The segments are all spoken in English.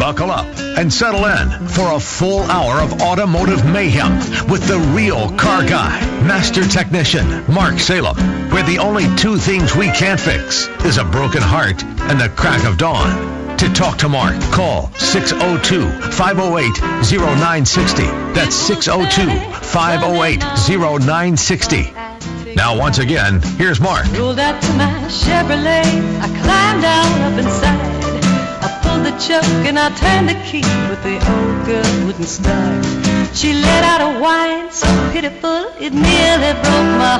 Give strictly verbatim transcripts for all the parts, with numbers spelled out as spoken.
Buckle up and settle in for a full hour of automotive mayhem with the real car guy, master technician, Mark Salem, where the only two things we can't fix is a broken heart and the crack of dawn. To talk to Mark, call six oh two, five oh eight, oh nine six oh. That's six oh two, five oh eight, oh nine six oh. Now, once again, here's Mark. Rolled out to my Chevrolet, I climbed down up inside. I pulled the choke and I turned the key, but the old girl wouldn't start. She let out a whine so pitiful it nearly broke my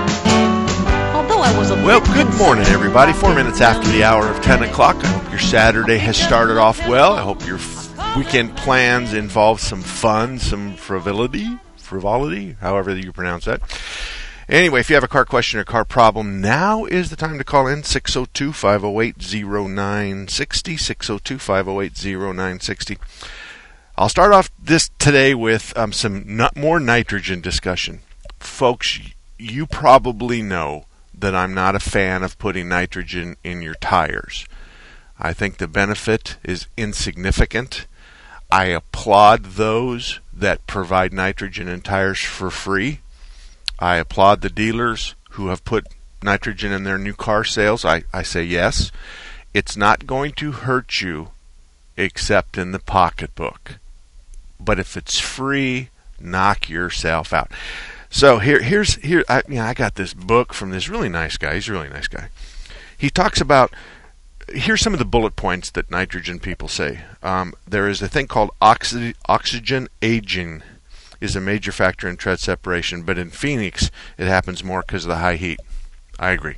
heart. Although I was a well, good morning, everybody. Four minutes after the hour of ten o'clock. I hope your Saturday has started off well. I hope your f- weekend plans involve some fun, some frivolity, frivolity, however you pronounce that. Anyway, if you have a car question or car problem, now is the time to call in six oh two, five oh eight, oh nine six oh, six oh two, five oh eight, oh nine six oh. I'll start off this today with um, some not more nitrogen discussion. Folks, you probably know that I'm not a fan of putting nitrogen in your tires. I think the benefit is insignificant. I applaud those that provide nitrogen in tires for free. I applaud the dealers who have put nitrogen in their new car sales. I, I say yes. It's not going to hurt you except in the pocketbook. But if it's free, knock yourself out. So here, here's here. I, you know, I got this book from this really nice guy. He's a really nice guy. He talks about. Here's some of the bullet points that nitrogen people say. Um, there is a thing called oxy, oxygen aging. Is a major factor in tread separation, but in Phoenix it happens more because of the high heat. I agree.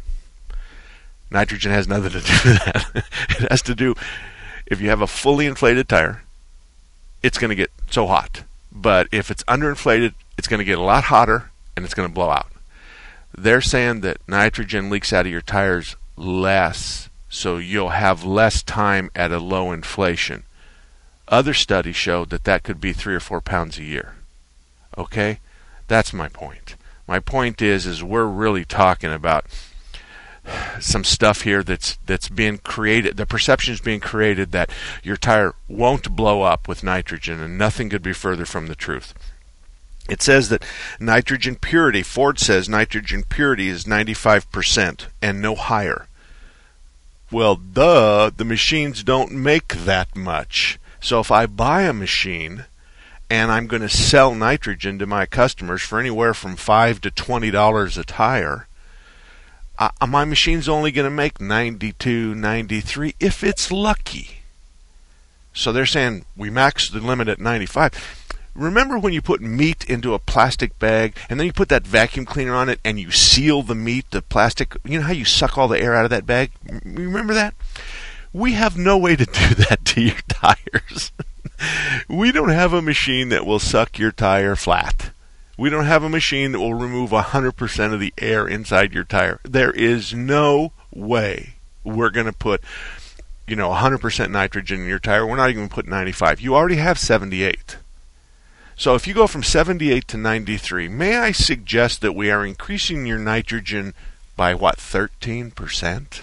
Nitrogen has nothing to do with that. It has to do, if you have a fully inflated tire, it's going to get so hot. But if it's underinflated, it's going to get a lot hotter and it's going to blow out. They're saying that nitrogen leaks out of your tires less, so you'll have less time at a low inflation. Other studies show that that could be three or four pounds a year. Okay, that's my point. My point is, is we're really talking about some stuff here that's that's being created. The perception is being created that your tire won't blow up with nitrogen, and nothing could be further from the truth. It says that nitrogen purity, Ford says nitrogen purity is ninety-five percent and no higher. Well, duh, the machines don't make that much. So if I buy a machine and I'm going to sell nitrogen to my customers for anywhere from five to twenty dollars a tire, uh, my machine's only going to make ninety-two, ninety-three if it's lucky. So they're saying we max the limit at ninety-five. Remember when you put meat into a plastic bag and then you put that vacuum cleaner on it and you seal the meat, the plastic, you know how you suck all the air out of that bag? Remember that? We have no way to do that to your tires. We don't have a machine that will suck your tire flat. We don't have a machine that will remove one hundred percent of the air inside your tire. There is no way we're going to put, you know, one hundred percent nitrogen in your tire. We're not even going to put ninety-five. You already have seventy-eight. So if you go from seventy-eight to ninety-three, may I suggest that we are increasing your nitrogen by, what, thirteen percent?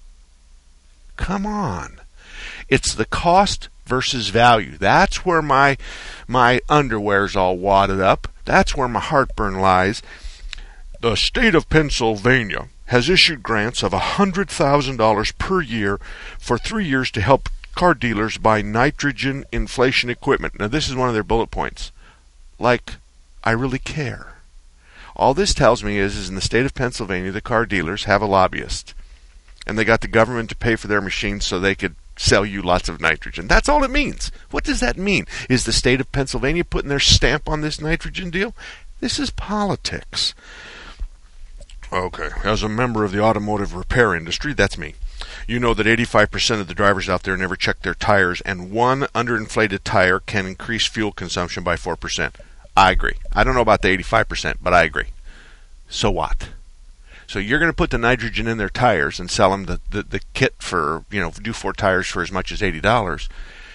Come on. It's the cost versus value. That's where my my underwear's all wadded up. That's where my heartburn lies. The state of Pennsylvania has issued grants of one hundred thousand dollars per year for three years to help car dealers buy nitrogen inflation equipment. Now, this is one of their bullet points. Like, I really care. All this tells me is, is in the state of Pennsylvania, the car dealers have a lobbyist. And they got the government to pay for their machines so they could sell you lots of nitrogen. That's all it means. What does that mean? Is the state of Pennsylvania putting their stamp on this nitrogen deal? This is politics. Okay, as a member of the automotive repair industry, that's me. You know that eighty-five percent of the drivers out there never check their tires, and one underinflated tire can increase fuel consumption by four percent. I agree. I don't know about the eighty-five percent, but I agree. So what? So you're going to put the nitrogen in their tires and sell them the, the, the kit for, you know, do four tires for as much as eighty dollars.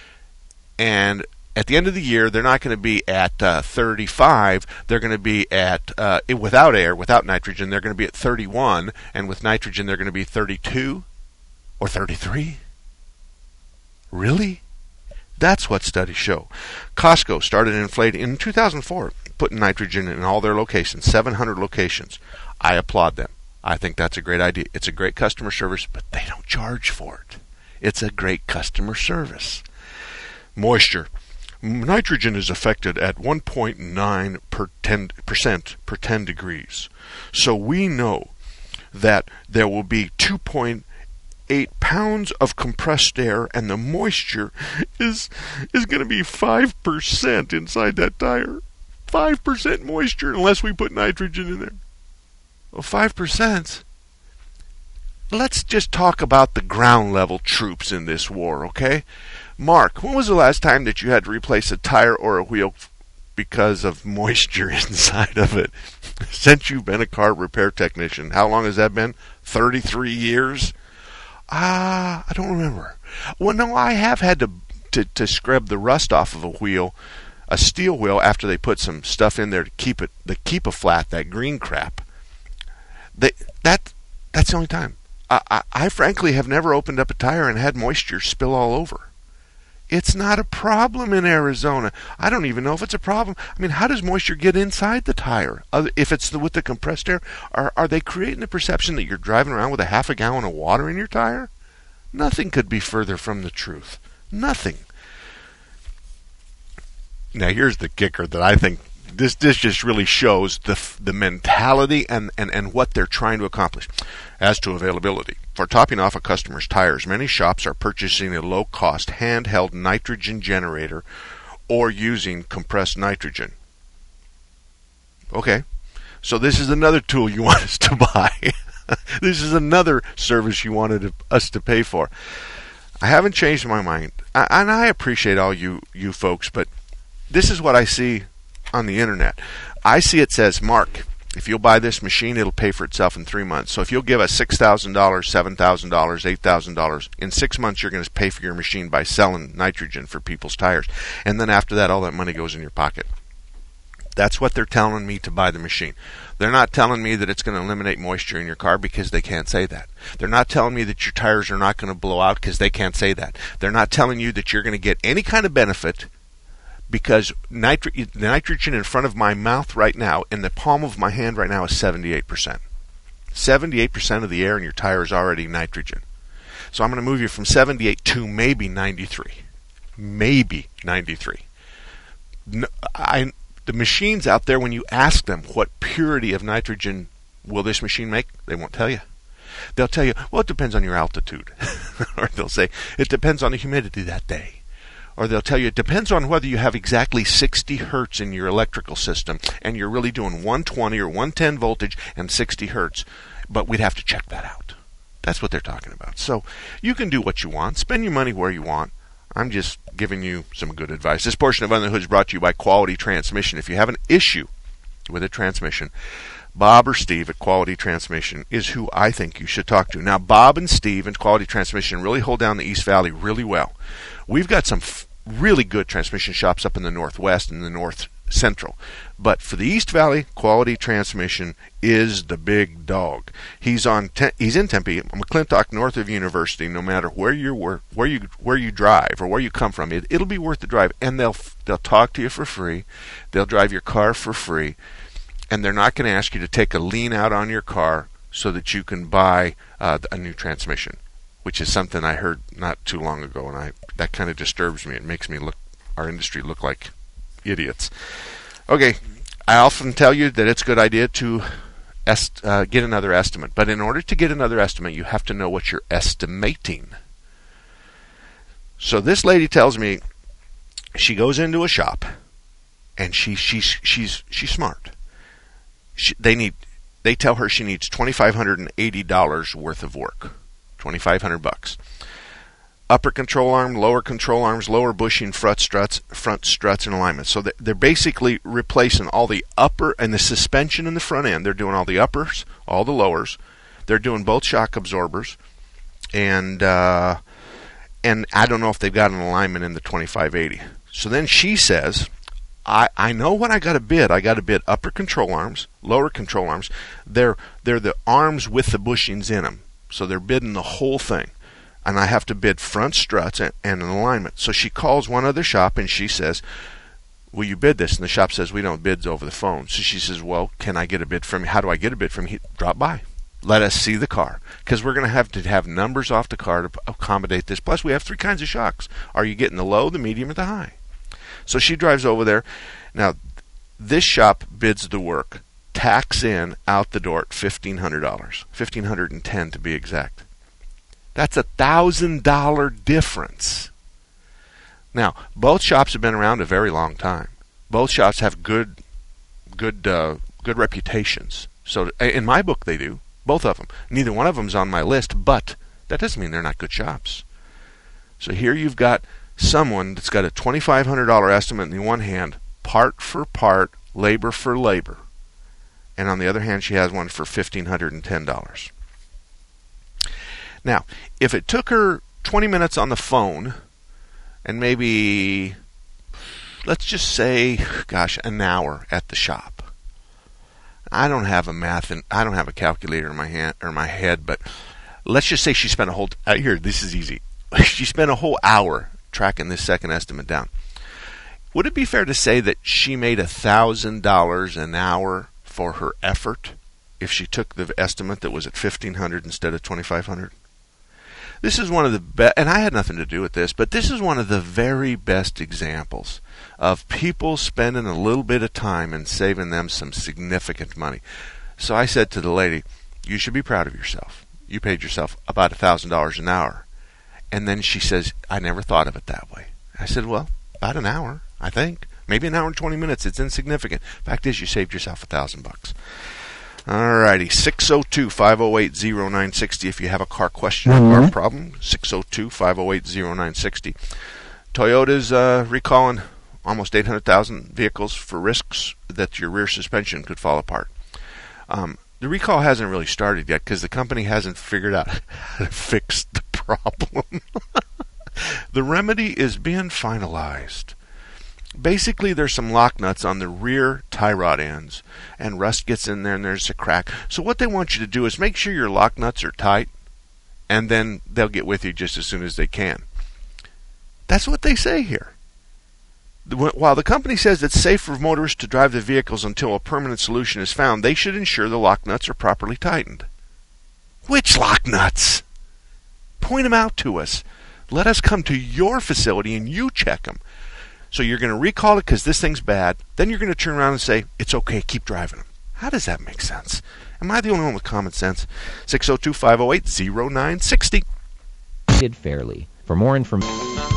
And at the end of the year, they're not going to be at uh, thirty-five. They're going to be at, uh, without air, without nitrogen, they're going to be at thirty-one. And with nitrogen, they're going to be thirty-two or thirty-three. Really? That's what studies show. Costco started inflating in two thousand four, putting nitrogen in all their locations, seven hundred locations. I applaud them. I think that's a great idea. It's a great customer service, but they don't charge for it. It's a great customer service. Moisture. Nitrogen is affected at one point nine percent per ten degrees. So we know that there will be two point eight pounds of compressed air, and the moisture is is going to be five percent inside that tire. five percent moisture unless we put nitrogen in there. Well, five percent? Let's just talk about the ground level troops in this war, okay? Mark, when was the last time that you had to replace a tire or a wheel because of moisture inside of it? Since you've been a car repair technician, how long has that been? thirty-three years? Ah, I don't remember. Well, no, I have had to, to, to scrub the rust off of a wheel, a steel wheel, after they put some stuff in there to keep it, to keep a flat, that green crap. They, that, that's the only time. I, I, I frankly have never opened up a tire and had moisture spill all over. It's not a problem in Arizona. I don't even know if it's a problem. I mean, how does moisture get inside the tire? If it's the, with the compressed air, are, are they creating the perception that you're driving around with a half a gallon of water in your tire? Nothing could be further from the truth. Nothing. Now, here's the kicker that I think this this just really shows the the mentality and, and, and what they're trying to accomplish. As to availability, for topping off a customer's tires, many shops are purchasing a low-cost handheld nitrogen generator or using compressed nitrogen. Okay, so this is another tool you want us to buy. This is another service you wanted us to pay for. I haven't changed my mind, I, and I appreciate all you, you folks, but this is what I see on the internet. I see it says, Mark, if you'll buy this machine, it'll pay for itself in three months. So if you'll give us six thousand dollars, seven thousand dollars, eight thousand dollars, in six months you're going to pay for your machine by selling nitrogen for people's tires. And then after that, all that money goes in your pocket. That's what they're telling me to buy the machine. They're not telling me that it's going to eliminate moisture in your car because they can't say that. They're not telling me that your tires are not going to blow out because they can't say that. They're not telling you that you're going to get any kind of benefit because nitro- the nitrogen in front of my mouth right now, in the palm of my hand right now, is seventy-eight percent. seventy-eight percent of the air in your tire is already nitrogen. So I'm going to move you from seventy-eight to maybe ninety-three. Maybe ninety-three. No, I, the machines out there, when you ask them what purity of nitrogen will this machine make, they won't tell you. They'll tell you, well, it depends on your altitude. Or they'll say, it depends on the humidity that day. Or they'll tell you it depends on whether you have exactly sixty hertz in your electrical system and you're really doing one twenty or one ten voltage and sixty hertz. But we'd have to check that out. That's what they're talking about. So you can do what you want. Spend your money where you want. I'm just giving you some good advice. This portion of Under the Hood is brought to you by Quality Transmission. If you have an issue with a transmission, Bob or Steve at Quality Transmission is who I think you should talk to. Now, Bob and Steve and Quality Transmission really hold down the East Valley really well. We've got some f- really good transmission shops up in the Northwest and the North Central. But for the East Valley, Quality Transmission is the big dog. He's on. Te- he's in Tempe, McClintock, north of University. No matter where you where you where you drive or where you come from, it, it'll be worth the drive. And they'll they'll talk to you for free. They'll drive your car for free. And they're not going to ask you to take a lien out on your car so that you can buy uh, a new transmission, which is something I heard not too long ago, and I that kind of disturbs me. It makes me look our industry look like idiots. Okay, I often tell you that it's a good idea to est- uh, get another estimate, but in order to get another estimate, you have to know what you're estimating. So this lady tells me she goes into a shop, and she she's she's she's smart. She, they need they tell her she needs twenty-five hundred eighty dollars worth of work. twenty-five hundred bucks. Upper control arm, lower control arms, lower bushing, front struts, front struts and alignments. So they're basically replacing all the upper and the suspension in the front end. They're doing all the uppers, all the lowers. They're doing both shock absorbers, and uh, and I don't know if they've got an alignment in the twenty-five eighty. So then she says, I, I know what I got to bid. I got to bid upper control arms, lower control arms. They're they're the arms with the bushings in them. So they're bidding the whole thing. and I have to bid front struts and, and an alignment. So she calls one other shop and she says, will you bid this? And the shop says, we don't bid over the phone. So she says, well, can I get a bid from you? How do I get a bid from you? Drop by. Let us see the car, because we're going to have to have numbers off the car to accommodate this. Plus, we have three kinds of shocks. Are you getting the low, the medium, or the high? So she drives over there. Now, this shop bids the work, tax in, out the door at fifteen hundred dollars, fifteen hundred ten dollars to be exact. That's a one thousand dollars difference. Now, both shops have been around a very long time. Both shops have good, good, uh, good reputations. So, in my book, they do. Both of them. Neither one of them's on my list, but that doesn't mean they're not good shops. So here you've got someone that's got a twenty-five hundred dollars estimate in the one hand, part for part, labor for labor. And on the other hand, she has one for fifteen hundred ten dollars. Now, if it took her twenty minutes on the phone, and maybe, let's just say, gosh, an hour at the shop. I don't have a math and I don't have a calculator in my hand or my head, but let's just say she spent a whole uh, here. This is easy. She spent a whole hour tracking this second estimate down. Would it be fair to say that she made a thousand dollars an hour for her effort if she took the estimate that was at fifteen hundred instead of twenty five hundred? This is one of the best, and I had nothing to do with this, but this is one of the very best examples of people spending a little bit of time and saving them some significant money. So I said to the lady, you should be proud of yourself. You paid yourself about one thousand dollars an hour. And then she says, I never thought of it that way. I said, well, about an hour, I think. Maybe an hour and twenty minutes. It's insignificant. Fact is, you saved yourself a thousand bucks. All righty, six oh two, five oh eight, oh nine six oh if you have a car question or mm-hmm. car problem, six oh two, five oh eight, oh nine six oh. Toyota's uh, recalling almost eight hundred thousand vehicles for risks that your rear suspension could fall apart. Um, the recall hasn't really started yet because the company hasn't figured out how to fix the problem. The remedy is being finalized. Basically, there's some lock nuts on the rear tie rod ends, and rust gets in there and there's a crack. So what they want you to do is make sure your lock nuts are tight, and then they'll get with you just as soon as they can. That's what they say here. While the company says it's safe for motorists to drive the vehicles until a permanent solution is found, they should ensure the lock nuts are properly tightened. Which lock nuts? Point them out to us. Let us come to your facility and you check them. So you're going to recall it because this thing's bad. Then you're going to turn around and say, it's okay, keep driving them. How does that make sense? Am I the only one with common sense? six oh two, five oh eight, oh nine six oh. Did fairly. For more information...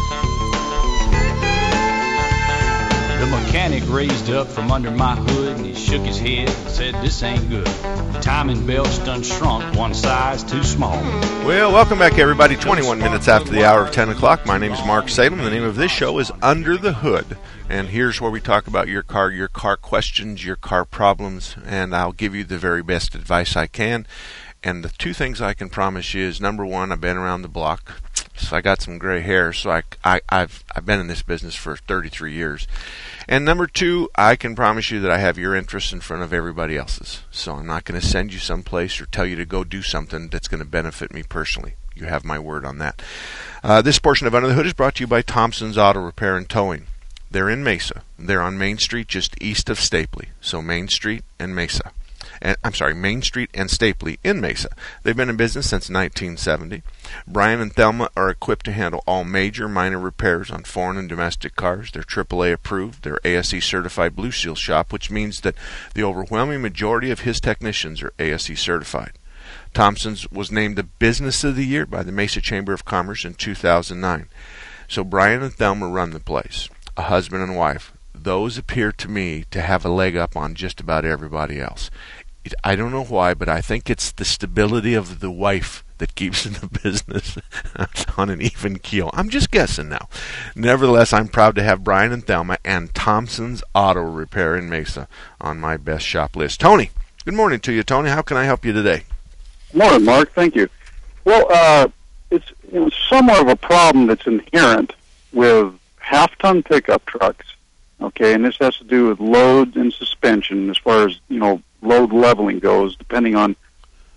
The mechanic raised up from under my hood and he shook his head and said, this ain't good. The timing belt's done shrunk one size too small. Well, welcome back, everybody. twenty-one minutes after the hour of ten o'clock. My name is Mark Salem. The name of this show is Under the Hood. And here's where we talk about your car, your car questions, your car problems, and I'll give you the very best advice I can. And the two things I can promise you is, number one, I've been around the block. So I got some gray hair, so I, I, I've I've been in this business for thirty-three years. And number two, I can promise you that I have your interests in front of everybody else's. So I'm not going to send you someplace or tell you to go do something that's going to benefit me personally. You have my word on that. Uh, this portion of Under the Hood is brought to you by Thompson's Auto Repair and Towing. They're in Mesa. They're on Main Street, just east of Stapley. So Main Street and Mesa. And, I'm sorry, Main Street and Stapley in Mesa. They've been in business since nineteen seventy. Brian and Thelma are equipped to handle all major minor repairs on foreign and domestic cars. They're triple A approved. They're A S E certified Blue Seal shop, which means that the overwhelming majority of his technicians are A S E certified. Thompson's was named the Business of the Year by the Mesa Chamber of Commerce in two thousand nine. So Brian and Thelma run the place, a husband and wife. Those appear to me to have a leg up on just about everybody else. I don't know why, but I think it's the stability of the wife that keeps the business on an even keel. I'm just guessing now. Nevertheless, I'm proud to have Brian and Thelma and Thompson's Auto Repair in Mesa on my best shop list. Tony, good morning to you, Tony. How can I help you today? Morning, Mark. Thank you. Well, uh, it's you know, somewhat of a problem that's inherent with half-ton pickup trucks, okay, and this has to do with load and suspension as far as, you know, load leveling goes, depending on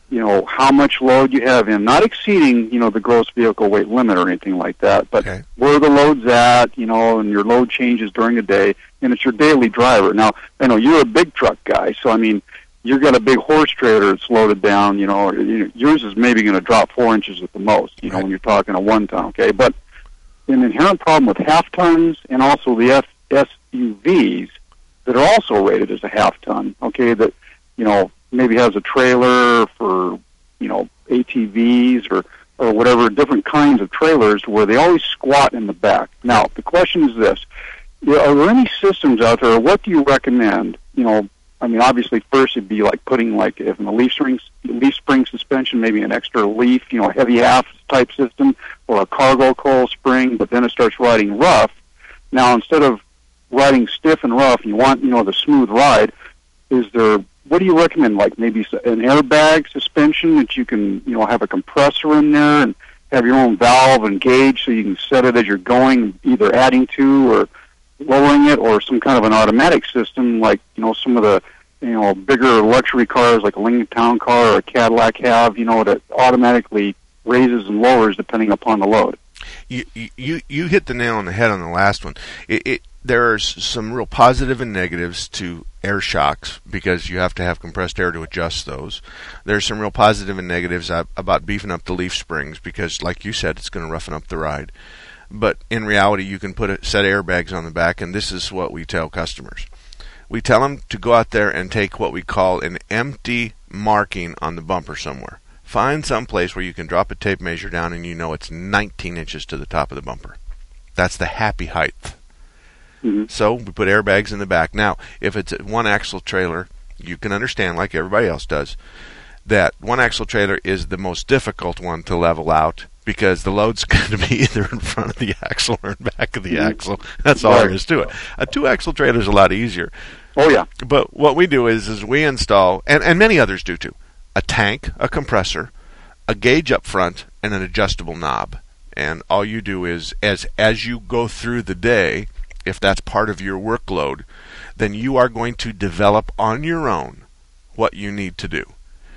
you know, how much load you have in, not exceeding, you know, the gross vehicle weight limit or anything like that, but Okay. where the load's at, you know, and your load changes during the day, and it's your daily driver. Now, I know you're a big truck guy, so I mean, you've got a big horse trailer that's loaded down, you know, you know yours is maybe going to drop four inches at the most, you know, Right. when you're talking a one ton, okay? But an inherent problem with half tons and also the F- S U Vs that are also rated as a half ton, okay, that, you know, maybe has a trailer for, you know, A T Vs or, or whatever, different kinds of trailers where they always squat in the back. Now, the question is this. Are there any systems out there, or what do you recommend? You know, I mean, obviously, first it'd be like putting, like, if in a leaf spring, leaf spring suspension, maybe an extra leaf, you know, heavy half type system, or a cargo coil spring, but then it starts riding rough. Now, instead of riding stiff and rough, and you want, you know, the smooth ride, is there, what do you recommend, like maybe an airbag suspension that you can, you know, have a compressor in there and have your own valve and gauge so you can set it as you're going, either adding to or lowering it, or some kind of an automatic system like, you know, some of the, you know, bigger luxury cars like a Lincoln Town Car or a Cadillac have, you know, that automatically raises and lowers depending upon the load. You you you hit the nail on the head on the last one. It, it there are some real positive and negatives to air shocks because you have to have compressed air to adjust those. There's some real positive and negatives about beefing up the leaf springs because, like you said, it's going to roughen up the ride. But in reality, you can put a set of airbags on the back, and this is what we tell customers. We tell them to go out there and take what we call an empty marking on the bumper somewhere. Find some place where you can drop a tape measure down and you know it's nineteen inches to the top of the bumper. That's the happy height. Mm-hmm. So we put airbags in the back. Now, if it's a one-axle trailer, you can understand, like everybody else does, that one-axle trailer is the most difficult one to level out because the load's going to be either in front of the axle or in back of the mm-hmm. axle. That's all there is to it. A two-axle trailer is a lot easier. Oh, yeah. But what we do is, is we install, and, and many others do too, a tank, a compressor, a gauge up front, and an adjustable knob. And all you do is, as as you go through the day, if that's part of your workload, then you are going to develop on your own what you need to do.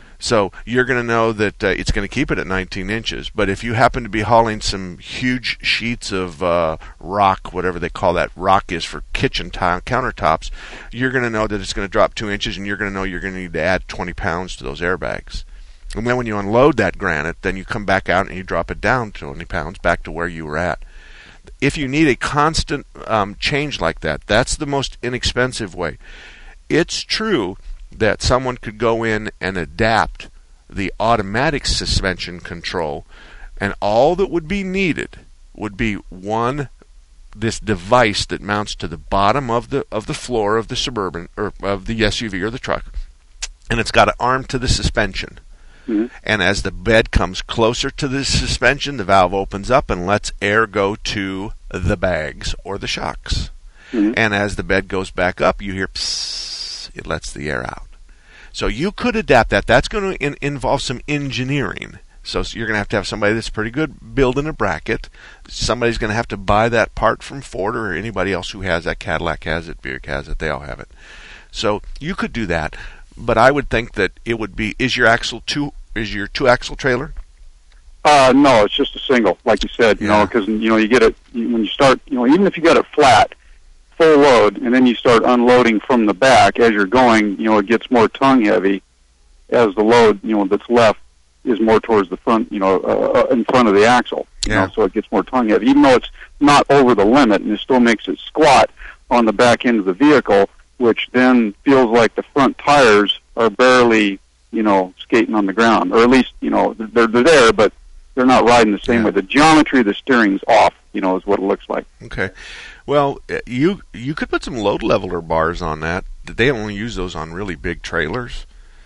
So you're going to know that uh, it's going to keep it at nineteen inches, but if you happen to be hauling some huge sheets of uh, rock, whatever they call that rock is for kitchen t- countertops, you're going to know that it's going to drop two inches, and you're going to know you're going to need to add twenty pounds to those airbags. And then when you unload that granite, then you come back out and you drop it down twenty pounds back to where you were at. If you need a constant um, change like that, that's the most inexpensive way. It's true that someone could go in and adapt the automatic suspension control, and all that would be needed would be one, this device that mounts to the bottom of the of the floor of the Suburban or of the S U V or the truck, and it's got an arm to the suspension. Mm-hmm. And as the bed comes closer to the suspension, the valve opens up and lets air go to the bags or the shocks. Mm-hmm. And as the bed goes back up, you hear psst, it lets the air out. So you could adapt that. That's going to in- involve some engineering. So you're going to have to have somebody that's pretty good building a bracket. Somebody's going to have to buy that part from Ford or anybody else who has that. Cadillac has it, Buick has it, they all have it. So you could do that. But I would think that it would be, is your axle two, is your two axle trailer? Uh, no, it's just a single, like you said, you yeah. know, because, you know, you get it, when you start, you know, even if you got it flat, full load, and then you start unloading from the back as you're going, you know, it gets more tongue heavy as the load, you know, that's left is more towards the front, you know, uh, in front of the axle. You yeah. know, so it gets more tongue heavy, even though it's not over the limit, and it still makes it squat on the back end of the vehicle, which then feels like the front tires are barely, you know, skating on the ground, or at least, you know, they're they're there, but they're not riding the same yeah. way. The geometry of the steering's off, you know, is what it looks like. Okay. Well, you you could put some load leveler bars on that. They only use those on really big trailers.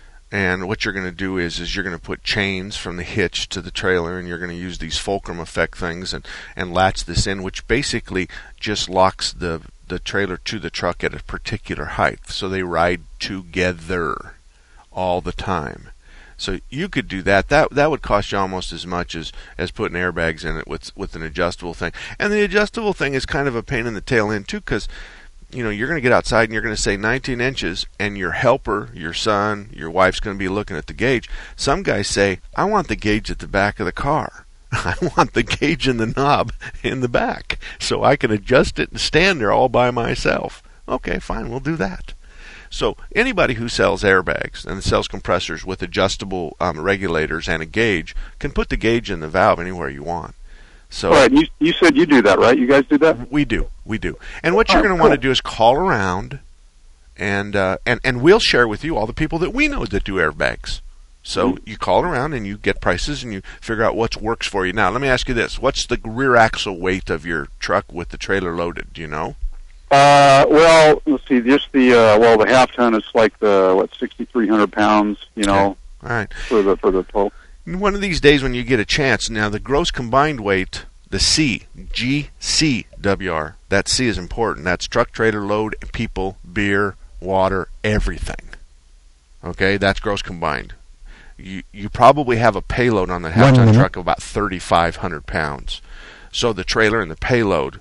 And what you're going to do is is you're going to put chains from the hitch to the trailer, and you're going to use these fulcrum effect things and, and latch this in, which basically just locks the the trailer to the truck at a particular height, so they ride together all the time. So you could do that. That that would cost you almost as much as, as putting airbags in it with with an adjustable thing. And the adjustable thing is kind of a pain in the tail end too, because you know, you're going to get outside and you're going to say nineteen inches, and your helper, your son, your wife's going to be looking at the gauge. Some guys say, I want the gauge at the back of the car. I want the gauge in the knob in the back so I can adjust it and stand there all by myself. Okay, fine, we'll do that. So anybody who sells airbags and sells compressors with adjustable um, regulators and a gauge can put the gauge in the valve anywhere you want. So all right, you, you said you do that, right? You guys do that? We do, we do. And what you're going to want to do is call around, and uh, and and we'll share with you all the people that we know that do airbags. So mm-hmm. you call around and you get prices and you figure out what works for you. Now, let me ask you this: what's the rear axle weight of your truck with the trailer loaded? Do you know? Uh, well, let's see. Just the uh, well, the half ton is like the what sixty-three hundred pounds. You know, okay. All right, for the for the total. One of these days when you get a chance, now the gross combined weight, the C, G C W R, that C is important. That's truck, trailer, load, people, beer, water, everything. Okay, that's gross combined. You you probably have a payload on the half-ton truck of about thirty-five hundred pounds. So the trailer and the payload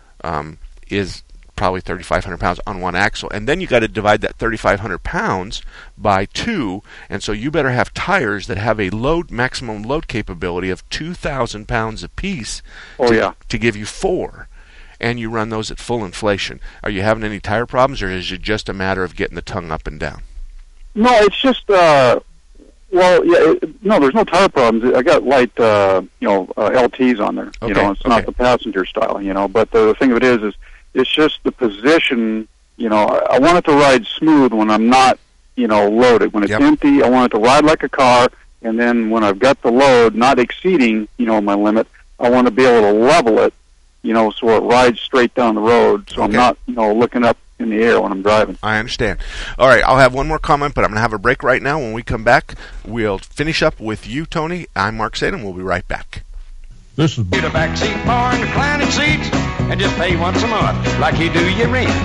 um, is probably thirty-five hundred pounds on one axle, and then you got to divide that thirty-five hundred pounds by two, and so you better have tires that have a load maximum load capability of two thousand pounds apiece oh, to, yeah. to give you four, and you run those at full inflation. Are you having any tire problems, or is it just a matter of getting the tongue up and down? No, it's just uh, well, yeah, it, no, there's no tire problems. I got light, uh, you know, uh, L Ts on there. Okay, you know, it's okay. not the passenger style, you know. But the, the thing of it is, is it's just the position. You know, I, I want it to ride smooth when I'm not, you know, loaded. When it's yep. empty, I want it to ride like a car. And then when I've got the load, not exceeding, you know, my limit, I want to be able to level it, you know, so it rides straight down the road. So okay. I'm not, you know, looking up in the air when I'm driving. I understand. All right, I'll have one more comment, but I'm going to have a break right now. When we come back, we'll finish up with you, Tony. I'm Mark Salem. We'll be right back. This is Get a back seat bar and reclining seats and just pay once a month like you do your rent.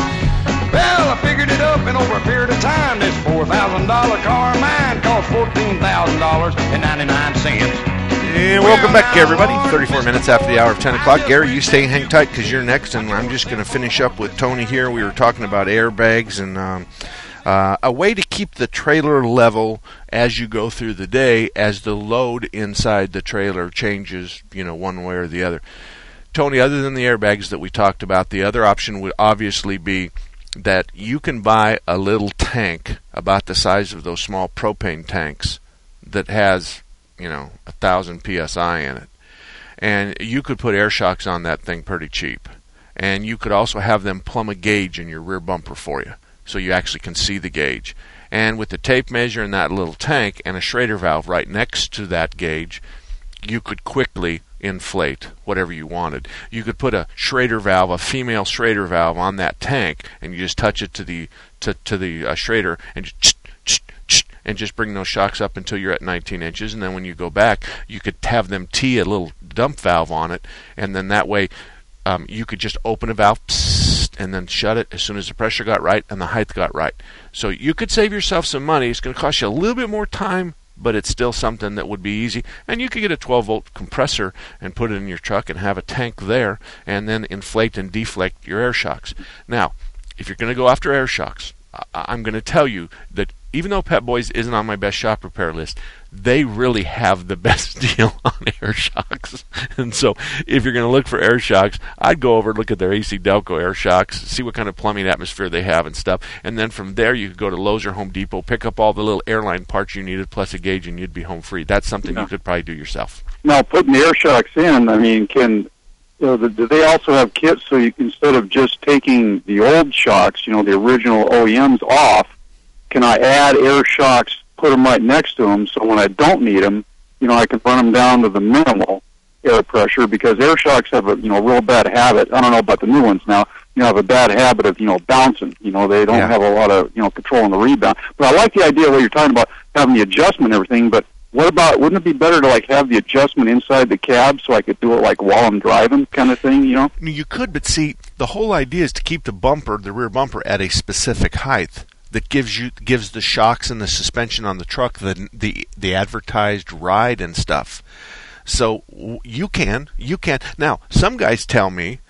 Well, I figured it up, and over a period of time, this four thousand dollars car of mine cost fourteen thousand dollars and ninety-nine cents. And welcome back, everybody. thirty-four minutes after the hour of ten o'clock. Gary, you stay hang tight because you're next, and I'm just going to finish up with Tony here. We were talking about airbags and um, uh, a way to keep the trailer level as you go through the day as the load inside the trailer changes, you know, one way or the other. Tony, other than the airbags that we talked about, the other option would obviously be that you can buy a little tank about the size of those small propane tanks that has, you know, a thousand P S I in it. And you could put air shocks on that thing pretty cheap. And you could also have them plumb a gauge in your rear bumper for you, so you actually can see the gauge. And with the tape measure in that little tank and a Schrader valve right next to that gauge, you could quickly inflate whatever you wanted. You could put a Schrader valve, a female Schrader valve, on that tank, and you just touch it to the to to the uh, Schrader and just and just bring those shocks up until you're at nineteen inches, and then when you go back, you could have them tee a little dump valve on it, and then that way um, you could just open a valve and then shut it as soon as the pressure got right and the height got right. So you could save yourself some money. It's going to cost you a little bit more time, but it's still something that would be easy. And you could get a twelve volt compressor and put it in your truck and have a tank there, and then inflate and deflate your air shocks. Now, if you're going to go after air shocks, I'm going to tell you that even though Pep Boys isn't on my best shop repair list, they really have the best deal on air shocks. And so if you're going to look for air shocks, I'd go over and look at their A C Delco air shocks, see what kind of plumbing atmosphere they have and stuff. And then from there, you could go to Lowe's or Home Depot, pick up all the little airline parts you needed, plus a gauge, and you'd be home free. That's something yeah. you could probably do yourself. Now, putting the air shocks in, I mean, can... You know, do they also have kits so you instead of just taking the old shocks, you know, the original O E Ms off, can I add air shocks, put them right next to them, so when I don't need them, you know, I can run them down to the minimal air pressure, because air shocks have a, you know, real bad habit. I don't know about the new ones now. You know, have a bad habit of, you know, bouncing. You know, they don't yeah. have a lot of, you know, control on the rebound. But I like the idea of what you're talking about, having the adjustment and everything, but what about, wouldn't it be better to, like, have the adjustment inside the cab so I could do it, like, while I'm driving kind of thing, you know? You could, but see, the whole idea is to keep the bumper, the rear bumper, at a specific height that gives you gives the shocks and the suspension on the truck the the, the advertised ride and stuff. So you can, you can. Now, some guys tell me,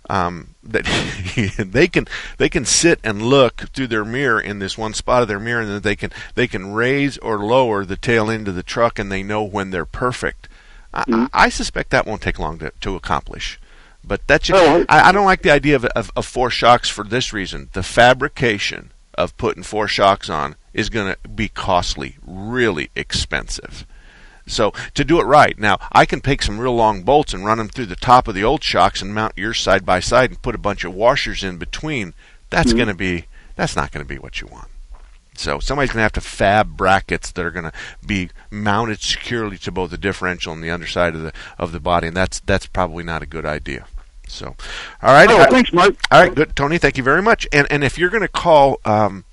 Um, that they can they can sit and look through their mirror in this one spot of their mirror, and then they can they can raise or lower the tail end of the truck, and they know when they're perfect. Mm-hmm. I, I suspect that won't take long to, to accomplish. But that's just, oh, I, I don't like the idea of, of, of four shocks for this reason. The fabrication of putting four shocks on is going to be costly, really expensive. So to do it right, now I can take some real long bolts and run them through the top of the old shocks and mount yours side by side and put a bunch of washers in between. That's mm-hmm. going to be that's not going to be what you want. So somebody's going to have to fab brackets that are going to be mounted securely to both the differential and the underside of the of the body, and that's that's probably not a good idea. So, all right. Oh, thanks, Mark. All right, good, Tony. Thank you very much. And and if you're going to call. Um,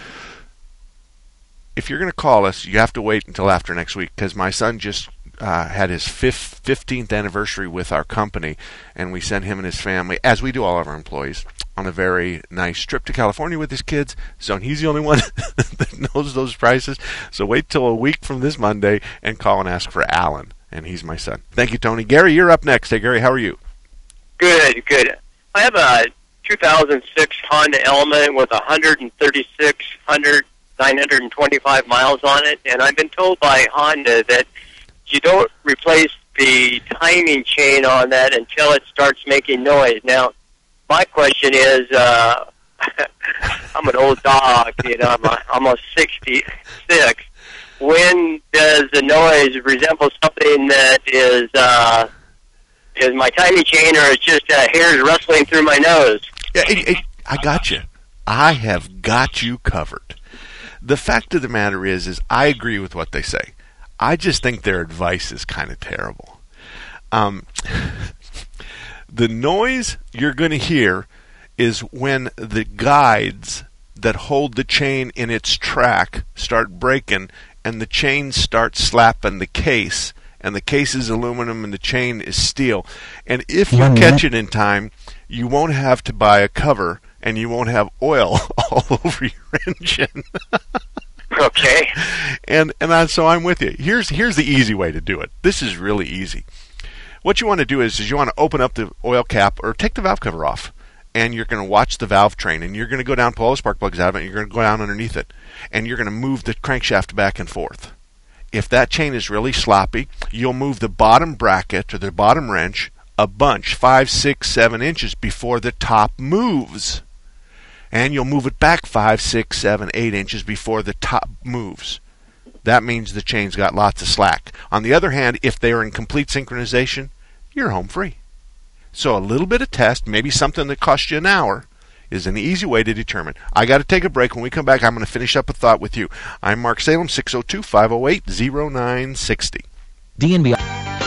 If you're going to call us, you have to wait until after next week, because my son just uh, had his fifth, fifteenth anniversary with our company, and we sent him and his family, as we do all of our employees, on a very nice trip to California with his kids. So he's the only one that knows those prices. So wait till a week from this Monday and call and ask for Alan, and he's my son. Thank you, Tony. Gary, you're up next. Hey, Gary, how are you? Good, good. I have a two thousand six Honda Element with one hundred thirty-six hundred nine hundred twenty-five miles on it, and I've been told by Honda that you don't replace the timing chain on that until it starts making noise. Now, my question is, uh, I'm an old dog, you know, I'm almost sixty-six. When does the noise resemble something that is uh, is my timing chain, or it's just uh, hairs rustling through my nose? Yeah, it, it, I got you. I have got you covered. The fact of the matter is, is I agree with what they say. I just think their advice is kind of terrible. Um, the noise you're going to hear is when the guides that hold the chain in its track start breaking, and the chain starts slapping the case, and the case is aluminum and the chain is steel. And if you mm-hmm. catch it in time, you won't have to buy a cover, and you won't have oil all over your engine. Okay. And and I, so I'm with you. Here's here's the easy way to do it. This is really easy. What you want to do is, is you want to open up the oil cap or take the valve cover off, and you're going to watch the valve train, and you're going to go down, pull all the spark plugs out of it, and you're going to go down underneath it, and you're going to move the crankshaft back and forth. If that chain is really sloppy, you'll move the bottom bracket or the bottom wrench a bunch, five, six, seven inches before the top moves. And you'll move it back five, six, seven, eight inches before the top moves. That means the chain's got lots of slack. On the other hand, if they are in complete synchronization, you're home free. So a little bit of test, maybe something that costs you an hour, is an easy way to determine. I got to take a break. When we come back, I'm going to finish up a thought with you. I'm Mark Salem, six oh two, five oh eight, oh nine six oh. D N B.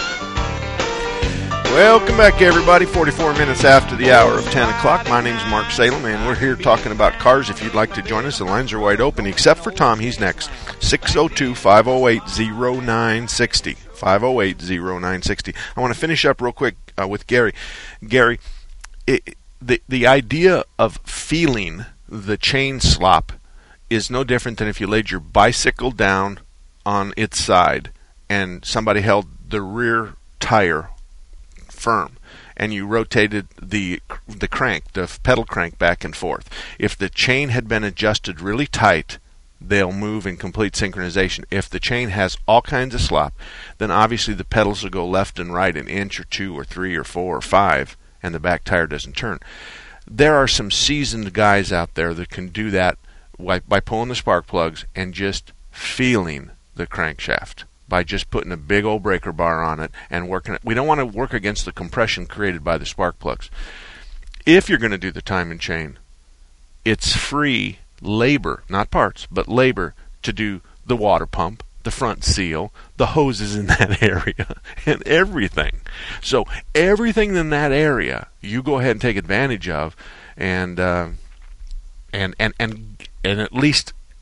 Welcome back, everybody. forty-four minutes after the hour of ten o'clock. My name's Mark Salem, and we're here talking about cars. If you'd like to join us, the lines are wide open, except for Tom. He's next. six oh two, five oh eight, oh nine six oh. five oh eight, oh nine six oh. I want to finish up real quick uh, with Gary. Gary, it, the, the idea of feeling the chain slop is no different than if you laid your bicycle down on its side and somebody held the rear tire firm, and you rotated the the crank, the pedal crank, back and forth. If the chain had been adjusted really tight, they'll move in complete synchronization. If the chain has all kinds of slop, then obviously the pedals will go left and right an inch or two or three or four or five, and the back tire doesn't turn. There are some seasoned guys out there that can do that by, by pulling the spark plugs and just feeling the crankshaft, by just putting a big old breaker bar on it and working it. We don't want to work against the compression created by the spark plugs. If you're going to do the timing chain, it's free labor, not parts, but labor to do the water pump, the front seal, the hoses in that area, and everything. So everything in that area, you go ahead and take advantage of, and uh, and and and and at least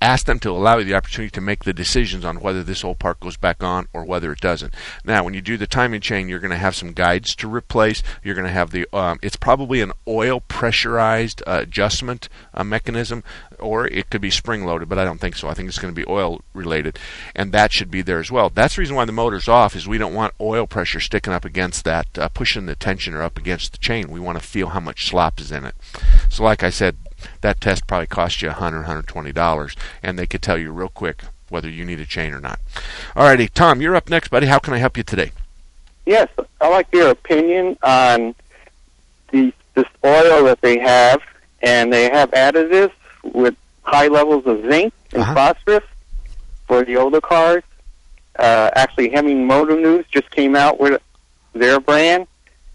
ask them to allow you the opportunity to make the decisions on whether this old part goes back on or whether it doesn't. Now, when you do the timing chain, you're going to have some guides to replace. You're going to have the, um, it's probably an oil pressurized uh, adjustment uh, mechanism, or it could be spring loaded, but I don't think so. I think it's going to be oil related, and that should be there as well. That's the reason why the motor's off, is we don't want oil pressure sticking up against that, uh, pushing the tensioner up against the chain. We want to feel how much slop is in it. So like I said, that test probably cost you one hundred dollars, one hundred twenty dollars, and they could tell you real quick whether you need a chain or not. Alrighty, Tom, you're up next, buddy. How can I help you today? Yes, I'd like your opinion on the this oil that they have, and they have additives with high levels of zinc and uh-huh. phosphorus for the older cars. Uh, actually, Hemming Motor News just came out with their brand,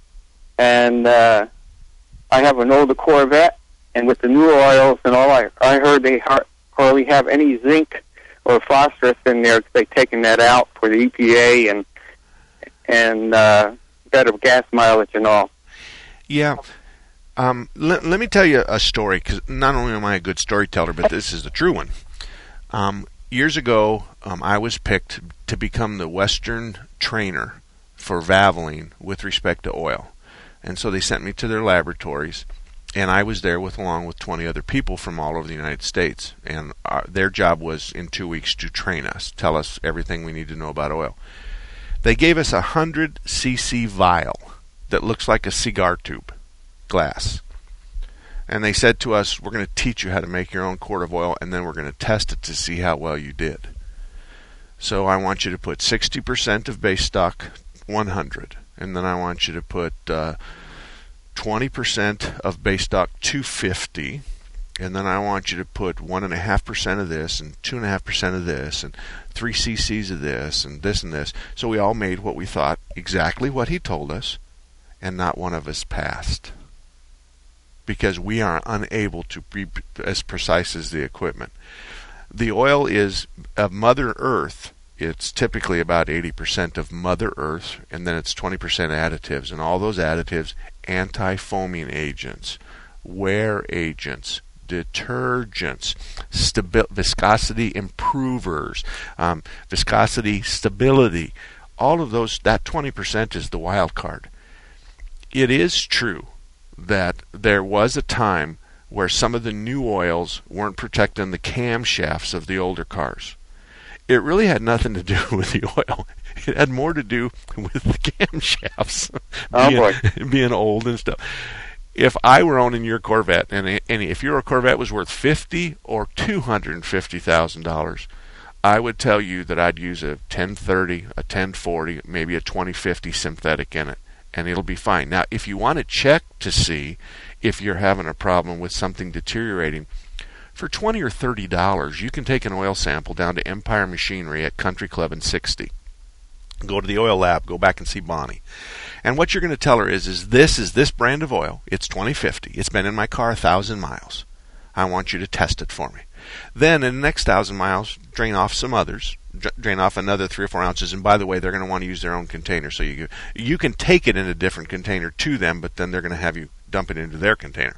and uh, I have an older Corvette, and with the new oils and all, I, I heard they har- hardly have any zinc or phosphorus in there. They've taken that out for the E P A and and uh, better gas mileage and all. Yeah. Um, let, let me tell you a story, because not only am I a good storyteller, but this is the true one. Um, years ago, um, I was picked to become the Western trainer for Valvoline with respect to oil. And so they sent me to their laboratories, and I was there with along with twenty other people from all over the United States. And our, their job was in two weeks to train us, tell us everything we need to know about oil. They gave us a one hundred c c vial that looks like a cigar tube, glass. And they said to us, we're going to teach you how to make your own quart of oil, and then we're going to test it to see how well you did. So I want you to put sixty percent of base stock, one hundred. And then I want you to put uh, twenty percent of base stock, two fifty. And then I want you to put one point five percent of this, and two point five percent of this, and three cc's of this, and this and this. So we all made what we thought, exactly what he told us, and not one of us passed. Because we are unable to be as precise as the equipment. The oil is of Mother Earth. It's typically about eighty percent of Mother Earth, and then it's twenty percent additives. And all those additives, anti-foaming agents, wear agents, detergents, stabi- viscosity improvers, um, viscosity stability. All of those, that twenty percent is the wild card. It is true that there was a time where some of the new oils weren't protecting the camshafts of the older cars. It really had nothing to do with the oil. It had more to do with the camshafts oh, being, boy. being old and stuff. If I were owning your Corvette, and, and if your Corvette was worth fifty or two hundred fifty thousand dollars, I would tell you that I'd use a ten thirty, a ten forty, maybe a twenty fifty synthetic in it, and it'll be fine. Now, if you want to check to see if you're having a problem with something deteriorating, for twenty or thirty dollars, you can take an oil sample down to Empire Machinery at Country Club in sixty. Go to the oil lab, go back and see Bonnie. And what you're going to tell her is, is this is this brand of oil. It's twenty fifty. It's been in my car a thousand miles. I want you to test it for me. Then in the next thousand miles, drain off some others. Drain off another three or four ounces. And by the way, they're going to want to use their own container. So you you can take it in a different container to them, but then they're going to have you dump it into their container.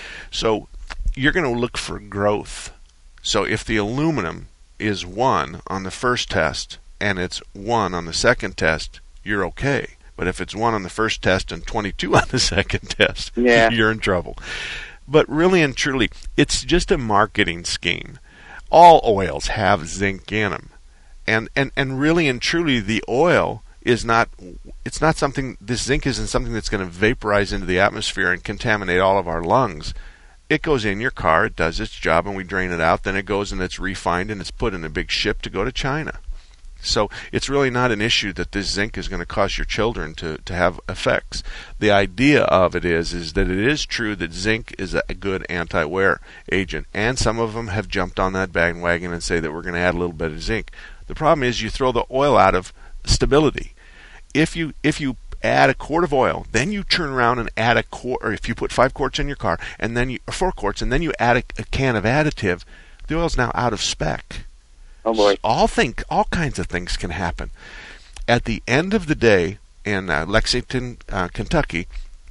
So you're going to look for growth. So if the aluminum is one on the first test and it's one on the second test, you're okay. But if it's one on the first test and twenty-two on the second test, yeah. you're in trouble. But really and truly, it's just a marketing scheme. All oils have zinc in them. And, and, and really and truly, the oil is not, it's not something, this zinc isn't something that's going to vaporize into the atmosphere and contaminate all of our lungs. It goes in your car, it does its job, and we drain it out. Then it goes and it's refined and it's put in a big ship to go to China. So it's really not an issue that this zinc is going to cause your children to, to have effects. The idea of it is, is that it is true that zinc is a good anti-wear agent. And some of them have jumped on that bandwagon and say that we're going to add a little bit of zinc. The problem is you throw the oil out of stability. If you if you add a quart of oil, then you turn around and add a quart, or if you put five quarts in your car, and then you, or four quarts, and then you add a, a can of additive, the oil's now out of spec. Oh boy! All think all kinds of things can happen. At the end of the day, in uh, Lexington, uh, Kentucky,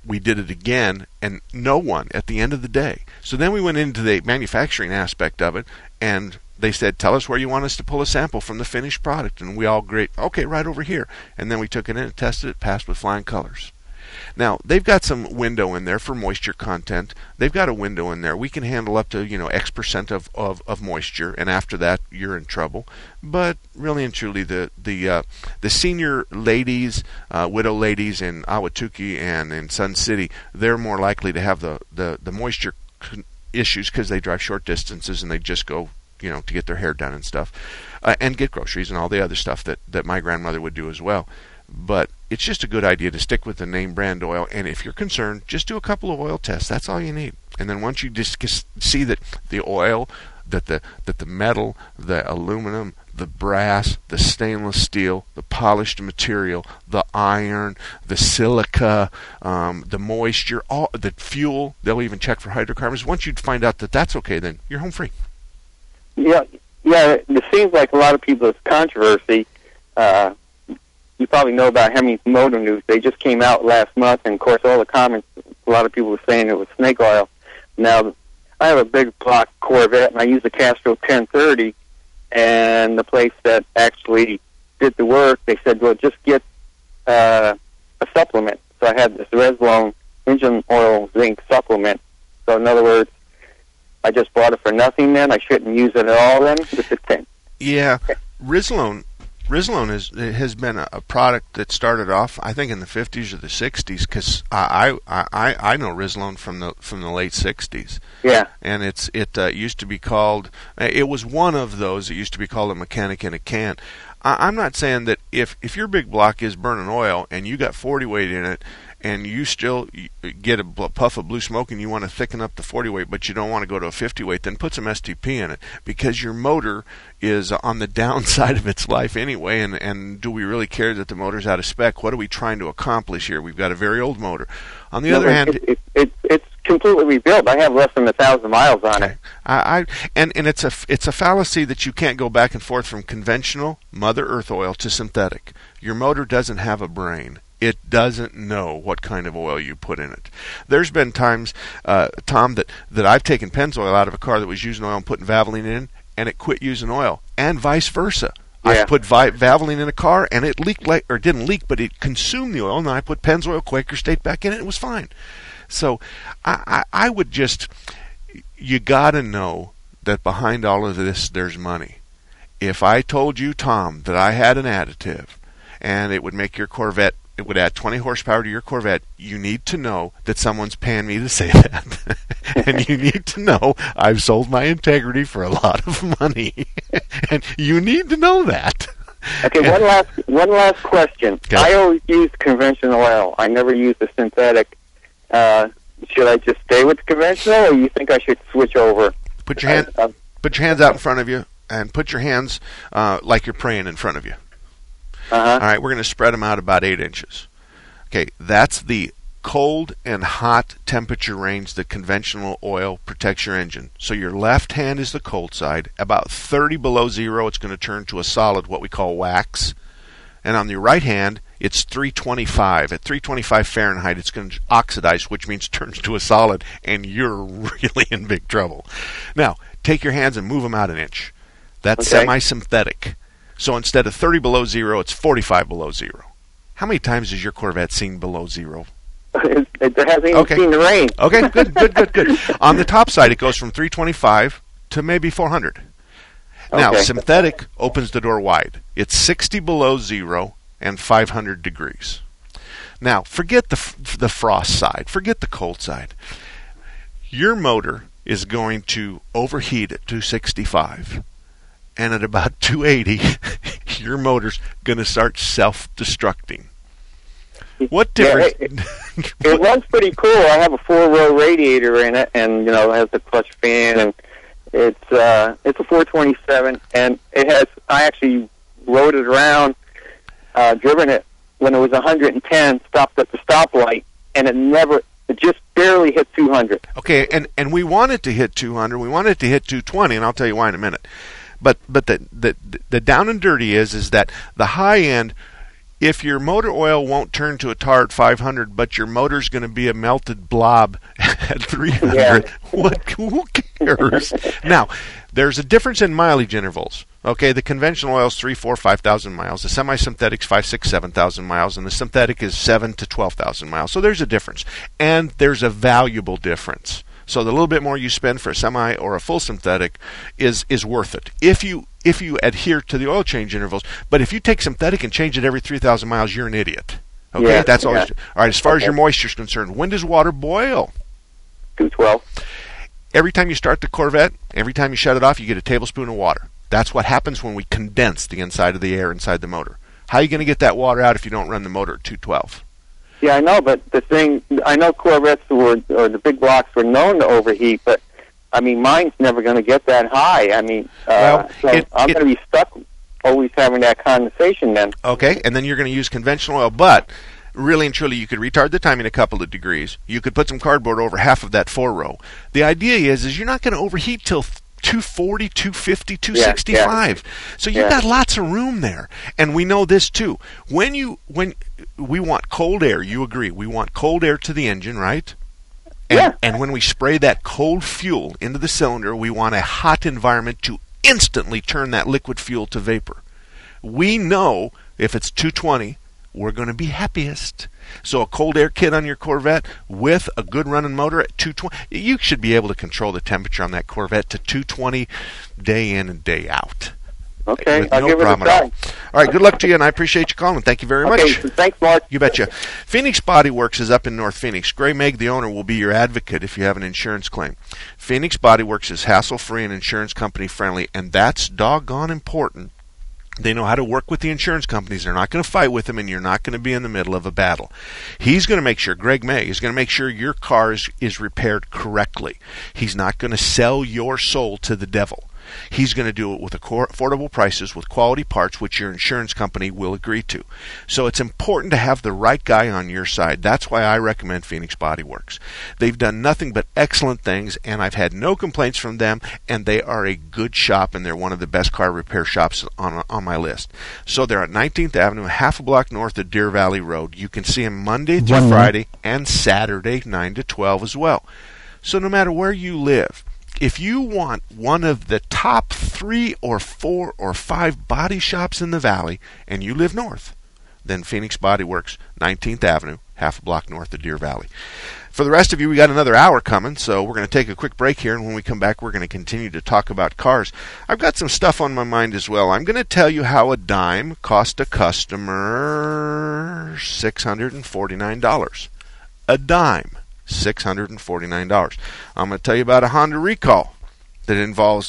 we did it again, and no one at the end of the day. So then we went into the manufacturing aspect of it, and they said, tell us where you want us to pull a sample from the finished product. And we all great, okay, right over here. And then we took it in and tested it, passed with flying colors. Now, they've got some window in there for moisture content. They've got a window in there. We can handle up to, you know, X percent of, of, of moisture, and after that, you're in trouble. But really and truly, the the uh, the senior ladies, uh, widow ladies in Ahwatukee and in Sun City, they're more likely to have the, the, the moisture con- issues because they drive short distances and they just go, you know, to get their hair done and stuff, uh, and get groceries and all the other stuff that, that my grandmother would do as well. But it's just a good idea to stick with the name brand oil, and if you're concerned, just do a couple of oil tests. That's all you need. And then once you just see that the oil, that the that the metal, the aluminum, the brass, the stainless steel, the polished material, the iron, the silica, um, the moisture, all the fuel, they'll even check for hydrocarbons. Once you find out that that's okay, then you're home free. Yeah, yeah. It seems like a lot of people's controversy. Uh, you probably know about Hemmings Motor News. They just came out last month, and of course, all the comments. A lot of people were saying it was snake oil. Now, I have a big block Corvette, and I use a Castro ten thirty. And the place that actually did the work, they said, "Well, just get uh, a supplement." So I had this Reslone engine oil zinc supplement. So in other words, I just bought it for nothing then? I shouldn't use it at all then with the tin? Yeah. Rislone, Rislone is, has been a, a product that started off, I think, in the fifties or the sixties, because I, I, I, I know Rislone from the from the late sixties. Yeah. And it's it uh, used to be called, it was one of those that used to be called a mechanic in a can. I, I'm not saying that if, if your big block is burning oil and you got forty weight in it, and you still get a puff of blue smoke and you want to thicken up the forty weight, but you don't want to go to a fifty weight, then put some S T P in it, because your motor is on the downside of its life anyway, and, and do we really care that the motor's out of spec? What are we trying to accomplish here? We've got a very old motor. On the no, other it, hand... It, it, it, it's completely rebuilt. I have less than a thousand miles on okay. it. I, I and, and it's a, it's a fallacy that you can't go back and forth from conventional Mother Earth oil to synthetic. Your motor doesn't have a brain. It doesn't know what kind of oil you put in it. There's been times, uh, Tom, that, that I've taken Pennzoil out of a car that was using oil and putting Valvoline in, and it quit using oil, and vice versa. Yeah. I put Vi- Valvoline in a car, and it leaked like, or didn't leak, but it consumed the oil, and then I put Pennzoil Quaker State back in it, and it was fine. So I, I, I would just, you got to know that behind all of this, there's money. If I told you, Tom, that I had an additive, and it would make your Corvette, it would add twenty horsepower to your Corvette, you need to know that someone's paying me to say that. And you need to know I've sold my integrity for a lot of money. And you need to know that. Okay, one last one last question. Okay. I always use conventional oil. I never use the synthetic. Uh, should I just stay with the conventional, or you think I should switch over? Put your hand, uh, uh, put your hands out in front of you, and put your hands uh, like you're praying in front of you. Uh-huh. All right, we're going to spread them out about eight inches. Okay, that's the cold and hot temperature range that conventional oil protects your engine. So your left hand is the cold side. About thirty below zero, it's going to turn to a solid, what we call wax. And on the right hand, it's three twenty-five. At three twenty-five Fahrenheit, it's going to oxidize, which means turns to a solid, and you're really in big trouble. Now, take your hands and move them out an inch. That's okay. semi-synthetic. So instead of thirty below zero, it's forty-five below zero. How many times has your Corvette seen below zero? It, it hasn't even Okay. seen the rain. Okay, good, good, good, good. On the top side, it goes from three twenty-five to maybe four hundred. Now, Okay. synthetic opens the door wide. It's sixty below zero and five hundred degrees. Now, forget the f- the frost side. Forget the cold side. Your motor is going to overheat at two sixty-five. And at about two eighty, your motor's going to start self-destructing. What difference? Yeah, it, it runs pretty cool. I have a four-row radiator in it, and you know, it has a clutch fan, and it's uh, it's a four twenty-seven, and it has. I actually rode it around, uh, driven it when it was one hundred ten, stopped at the stoplight, and it never, it just barely hit two hundred. Okay, and, and we want it to hit two hundred. We want it to hit two twenty, and I'll tell you why in a minute. But but the the the down and dirty is is that the high end, if your motor oil won't turn to a tar at five hundred, but your motor's going to be a melted blob at three hundred, Yeah. what? Who cares? Now, there's a difference in mileage intervals. Okay, the conventional oil is three, four, five thousand miles. The semi-synthetic's five, six, seven thousand miles, and the synthetic is seven to twelve thousand miles. So there's a difference, and there's a valuable difference. So the little bit more you spend for a semi or a full synthetic is is worth it if you if you adhere to the oil change intervals. But if you take synthetic and change it every three thousand miles, you're an idiot. Okay, Yeah, that's all. yeah. All right. As far as Okay. your moisture is concerned, when does water boil? two twelve. Every time you start the Corvette, every time you shut it off, you get a tablespoon of water. That's what happens when we condense the inside of the air inside the motor. How are you going to get that water out if you don't run the motor at two twelve? Yeah, I know, but the thing, I know Corvettes were, or the big blocks were known to overheat, but I mean, mine's never going to get that high. I mean, uh, Well, so it- I'm it- going to be stuck always having that condensation then. Okay, and then you're going to use conventional oil, but really and truly, you could retard the timing a couple of degrees. You could put some cardboard over half of that four row. The idea is, is you're not going to overheat till two forty, two fifty, two sixty-five. So you've Yeah. got lots of room there. And we know this too. When you when we want cold air, you agree, we want cold air to the engine, right? And, Yeah. and when we spray that cold fuel into the cylinder, we want a hot environment to instantly turn that liquid fuel to vapor. We know if it's two twenty, we're going to be happiest. So a cold air kit on your Corvette with a good running motor at two twenty, you should be able to control the temperature on that Corvette to two twenty day in and day out. Okay, With I'll no give it a problem at all. try. All right, good luck to you, and I appreciate you calling. Thank you very Okay, much. thanks, Mark. You betcha. Phoenix Body Works is up in North Phoenix. Gray Meg, the owner, will be your advocate if you have an insurance claim. Phoenix Body Works is hassle-free and insurance company friendly, and that's doggone important. They know how to work with the insurance companies. They're not going to fight with them, and you're not going to be in the middle of a battle. He's going to make sure, Greg May, is going to make sure your car is, is repaired correctly. He's not going to sell your soul to the devil. He's going to do it with affordable prices, with quality parts, which your insurance company will agree to. So it's important to have the right guy on your side. That's why I recommend Phoenix Body Works. They've done nothing but excellent things, and I've had no complaints from them, and they are a good shop, and they're one of the best car repair shops on, on my list. So they're at nineteenth Avenue, half a block north of Deer Valley Road. You can see them Monday through One Friday and Saturday, nine to twelve as well. So no matter where you live, if you want one of the top three or four or five body shops in the valley and you live north, then Phoenix Body Works, nineteenth Avenue, half a block north of Deer Valley. For the rest of you, we got another hour coming, so we're going to take a quick break here, and when we come back, we're going to continue to talk about cars. I've got some stuff on my mind as well. I'm going to tell you how a dime cost a customer six hundred forty-nine dollars. A dime. six hundred forty-nine dollars. I'm going to tell you about a Honda recall that involves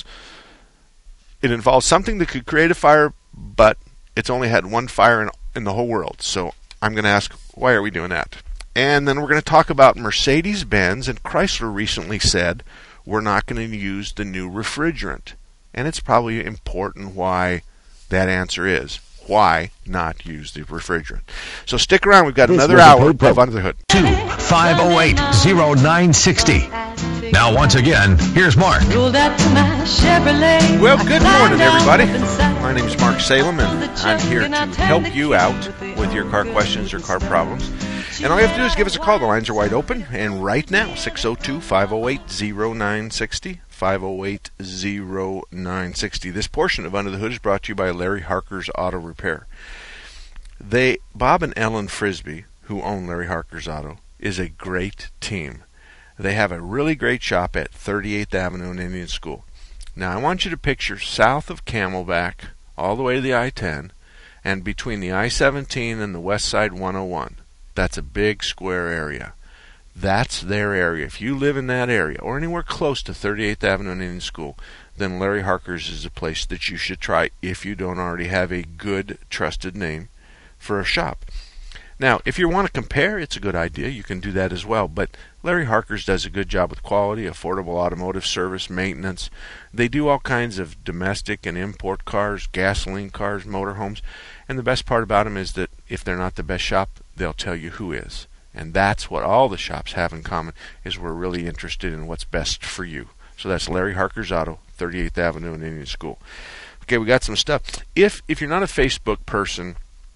it involves something that could create a fire, but it's only had one fire in, in the whole world. So I'm going to ask, why are we doing that? And then we're going to talk about Mercedes-Benz, and Chrysler recently said we're not going to use the new refrigerant. And it's probably important why that answer is. Why not use the refrigerant? So stick around. We've got This another was a hour paid of Under the Hood. two five oh eight oh nine six oh. Now, once again, here's Mark. Rolled out to my Chevrolet. Well, I good climbed morning, down everybody. up inside. My name is Mark Salem, and Pulled the I'm chuck here and I to turned help the you key out with the with your car old questions or car wooden problems. And all you have to do is give us a call. The lines are wide open. And right now, six oh two, five oh eight, oh nine six oh, five oh eight, oh nine six oh. This portion of Under the Hood is brought to you by Larry Harker's Auto Repair. They, Bob and Ellen Frisbee, who own Larry Harker's Auto, is a great team. They have a really great shop at thirty-eighth Avenue and Indian School. Now, I want you to picture south of Camelback, all the way to the I ten, and between the I seventeen and the West Side one oh one. That's a big square area. That's their area. If you live in that area, or anywhere close to thirty-eighth Avenue and Indian School, then Larry Harker's is a place that you should try if you don't already have a good, trusted name for a shop. Now, if you want to compare, it's a good idea. You can do that as well. But Larry Harker's does a good job with quality, affordable automotive service, maintenance. They do all kinds of domestic and import cars, gasoline cars, motorhomes. And the best part about them is that if they're not the best shop, they'll tell you who is. And that's what all the shops have in common, is we're really interested in what's best for you. So that's Larry Harker's Auto, thirty-eighth Avenue and Indian School. Okay, we got some stuff. If if you're not a Facebook person,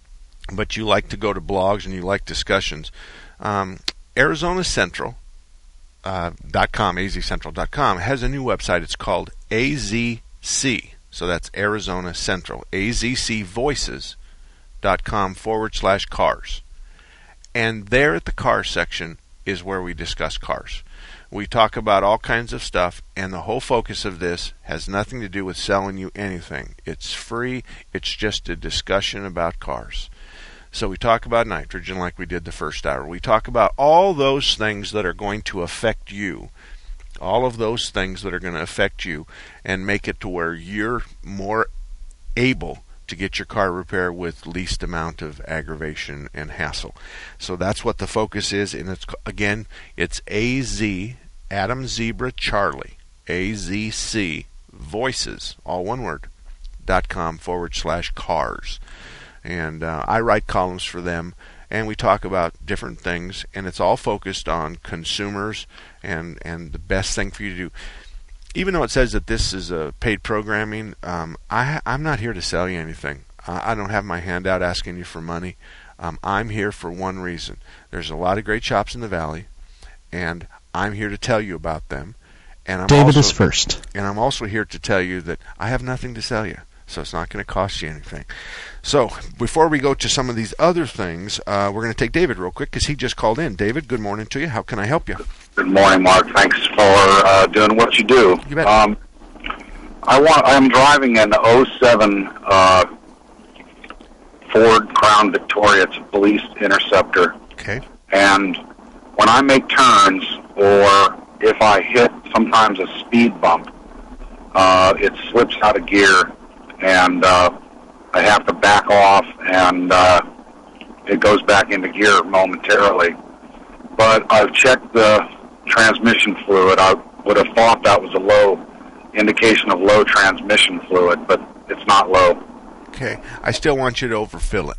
but you like to go to blogs and you like discussions, um, Arizona Central uh, dot com, A Z Central dot com, has a new website. It's called A Z C. So that's Arizona Central, A Z C Voices dot com forward slash cars. And there at the car section is where we discuss cars. We talk about all kinds of stuff, and the whole focus of this has nothing to do with selling you anything. It's free. It's just a discussion about cars. So we talk about nitrogen like we did the first hour. We talk about all those things that are going to affect you, all of those things that are going to affect you and make it to where you're more able to get your car repaired with least amount of aggravation and hassle. So that's what the focus is, and it's again, it's A Z, Adam Zebra Charlie, A Z C Voices, all one word, dot com forward slash cars. And uh, I write columns for them, and we talk about different things, and it's all focused on consumers and, and the best thing for you to do. Even though it says that this is a paid programming, um, I, I'm not here to sell you anything. I, I don't have my hand out asking you for money. Um, I'm here for one reason. There's a lot of great shops in the Valley, and I'm here to tell you about them. And I'm David also, is first. And I'm also here to tell you that I have nothing to sell you, so it's not going to cost you anything. So before we go to some of these other things, uh, we're going to take David real quick because he just called in. David, good morning to you. How can I help you? Good morning, Mark. Thanks for uh, doing what you do. You bet. Um, I want. I'm driving an oh seven uh, Ford Crown Victoria. It's a police interceptor. Okay. And when I make turns, or if I hit sometimes a speed bump, uh, it slips out of gear, and uh, I have to back off, and uh, it goes back into gear momentarily. But I've checked the transmission fluid. I would have thought that was a low indication of low transmission fluid, but it's not low. Okay. I still want you to overfill it.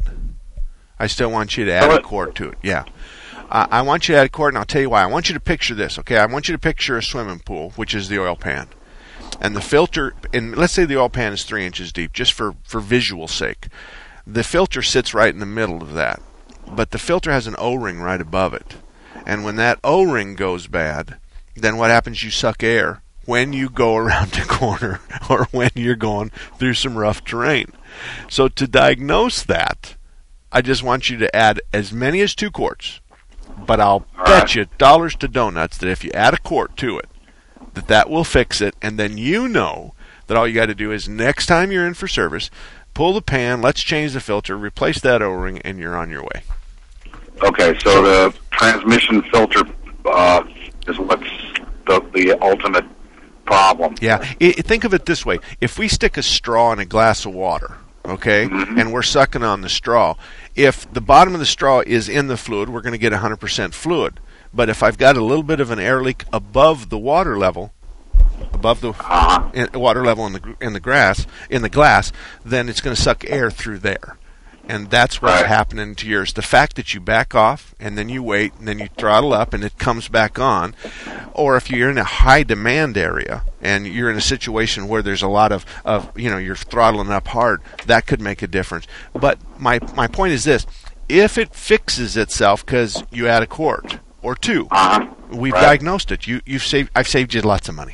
I still want you to add a quart to it. Yeah. Uh, I want you to add a quart, and I'll tell you why. I want you to picture this, okay? I want you to picture a swimming pool, which is the oil pan. And the filter, and let's say the oil pan is three inches deep, just for, for visual sake. The filter sits right in the middle of that. But the filter has an O-ring right above it. And when that O-ring goes bad, then what happens? You suck air when you go around a corner or when you're going through some rough terrain. So to diagnose that, I just want you to add as many as two quarts. But I'll All bet right. you dollars to donuts that if you add a quart to it, that that will fix it. And then you know that all you got to do is next time you're in for service, pull the pan, let's change the filter, replace that O-ring, and you're on your way. Okay, so the transmission filter uh, is what's the, the ultimate problem. Yeah, I, think of it this way. If we stick a straw in a glass of water, okay, Mm-hmm. and we're sucking on the straw, if the bottom of the straw is in the fluid, we're going to get one hundred percent fluid. But if I've got a little bit of an air leak above the water level, above the Uh-huh. in, water level in the in the grass in the glass, then it's going to suck air through there. And that's what's Right. happening to yours. The fact that you back off and then you wait and then you throttle up and it comes back on, or if you're in a high demand area and you're in a situation where there's a lot of, of you know, you're throttling up hard, that could make a difference. But my my point is this: if it fixes itself because you add a quart or two, Uh-huh. we've Right. diagnosed it. You you've saved I've saved you lots of money.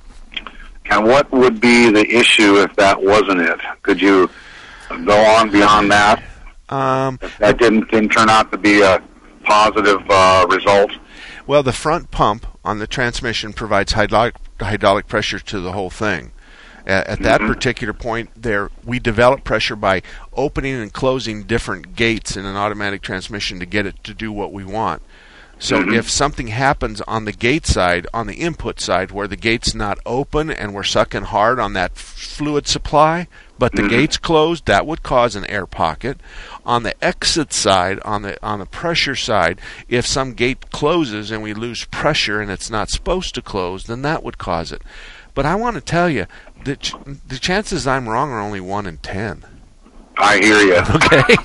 And what would be the issue if that wasn't it? Could you go on beyond that? Um, If that didn't, didn't turn out to be a positive uh, result? Well, the front pump on the transmission provides hydraulic, hydraulic pressure to the whole thing. At, at that Mhm. particular point there, we develop pressure by opening and closing different gates in an automatic transmission to get it to do what we want. So Mhm. if something happens on the gate side, on the input side, where the gate's not open and we're sucking hard on that f- fluid supply, but the Mhm. gate's closed, that would cause an air pocket. On the exit side, on the on the pressure side, if some gate closes and we lose pressure and it's not supposed to close, then that would cause it. But I want to tell you, the, ch- the chances I'm wrong are only one in ten. I hear you. Okay.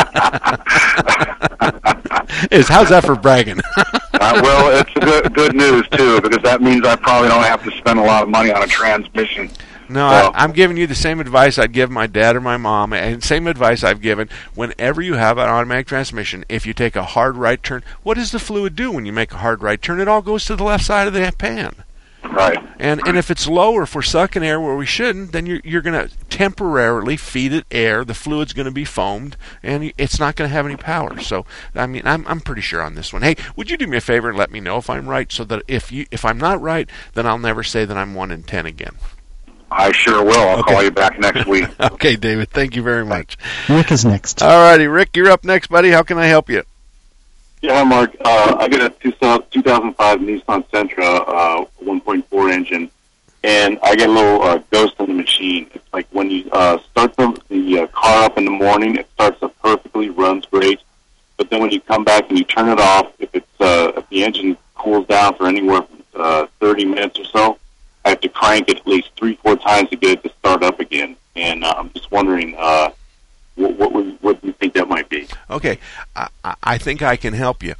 Is how's that for bragging? Uh, well, it's good, good news, too, because that means I probably don't have to spend a lot of money on a transmission No, So- I, I'm giving you the same advice I'd give my dad or my mom, and same advice I've given whenever you have an automatic transmission. If you take a hard right turn, what does the fluid do when you make a hard right turn? It all goes to the left side of the pan. Right. And and if it's low, or if we're sucking air where we shouldn't, then you're you're going to temporarily feed it air. The fluid's going to be foamed, and it's not going to have any power. So, I mean, I'm I'm pretty sure on this one. Hey, would you do me a favor and let me know if I'm right, so that if you if I'm not right, then I'll never say that I'm one in ten again. I sure will. I'll Okay. call you back next week. Okay, David. Thank you very much. Rick is next. All righty, Rick, you're up next, buddy. How can I help you? Yeah, Mark. Uh, I got a two thousand five Nissan Sentra uh, one point four engine, and I get a little uh, ghost in the machine. It's like when you uh, start the, the uh, car up in the morning, it starts up perfectly, runs great. But then when you come back and you turn it off, if it's uh, if the engine cools down for anywhere from uh, thirty minutes or so, I have to crank it at least three, four times to get it to start up again. And uh, I'm just wondering, uh, what, what, would, what do you think that might be? Okay, I, I think I can help you.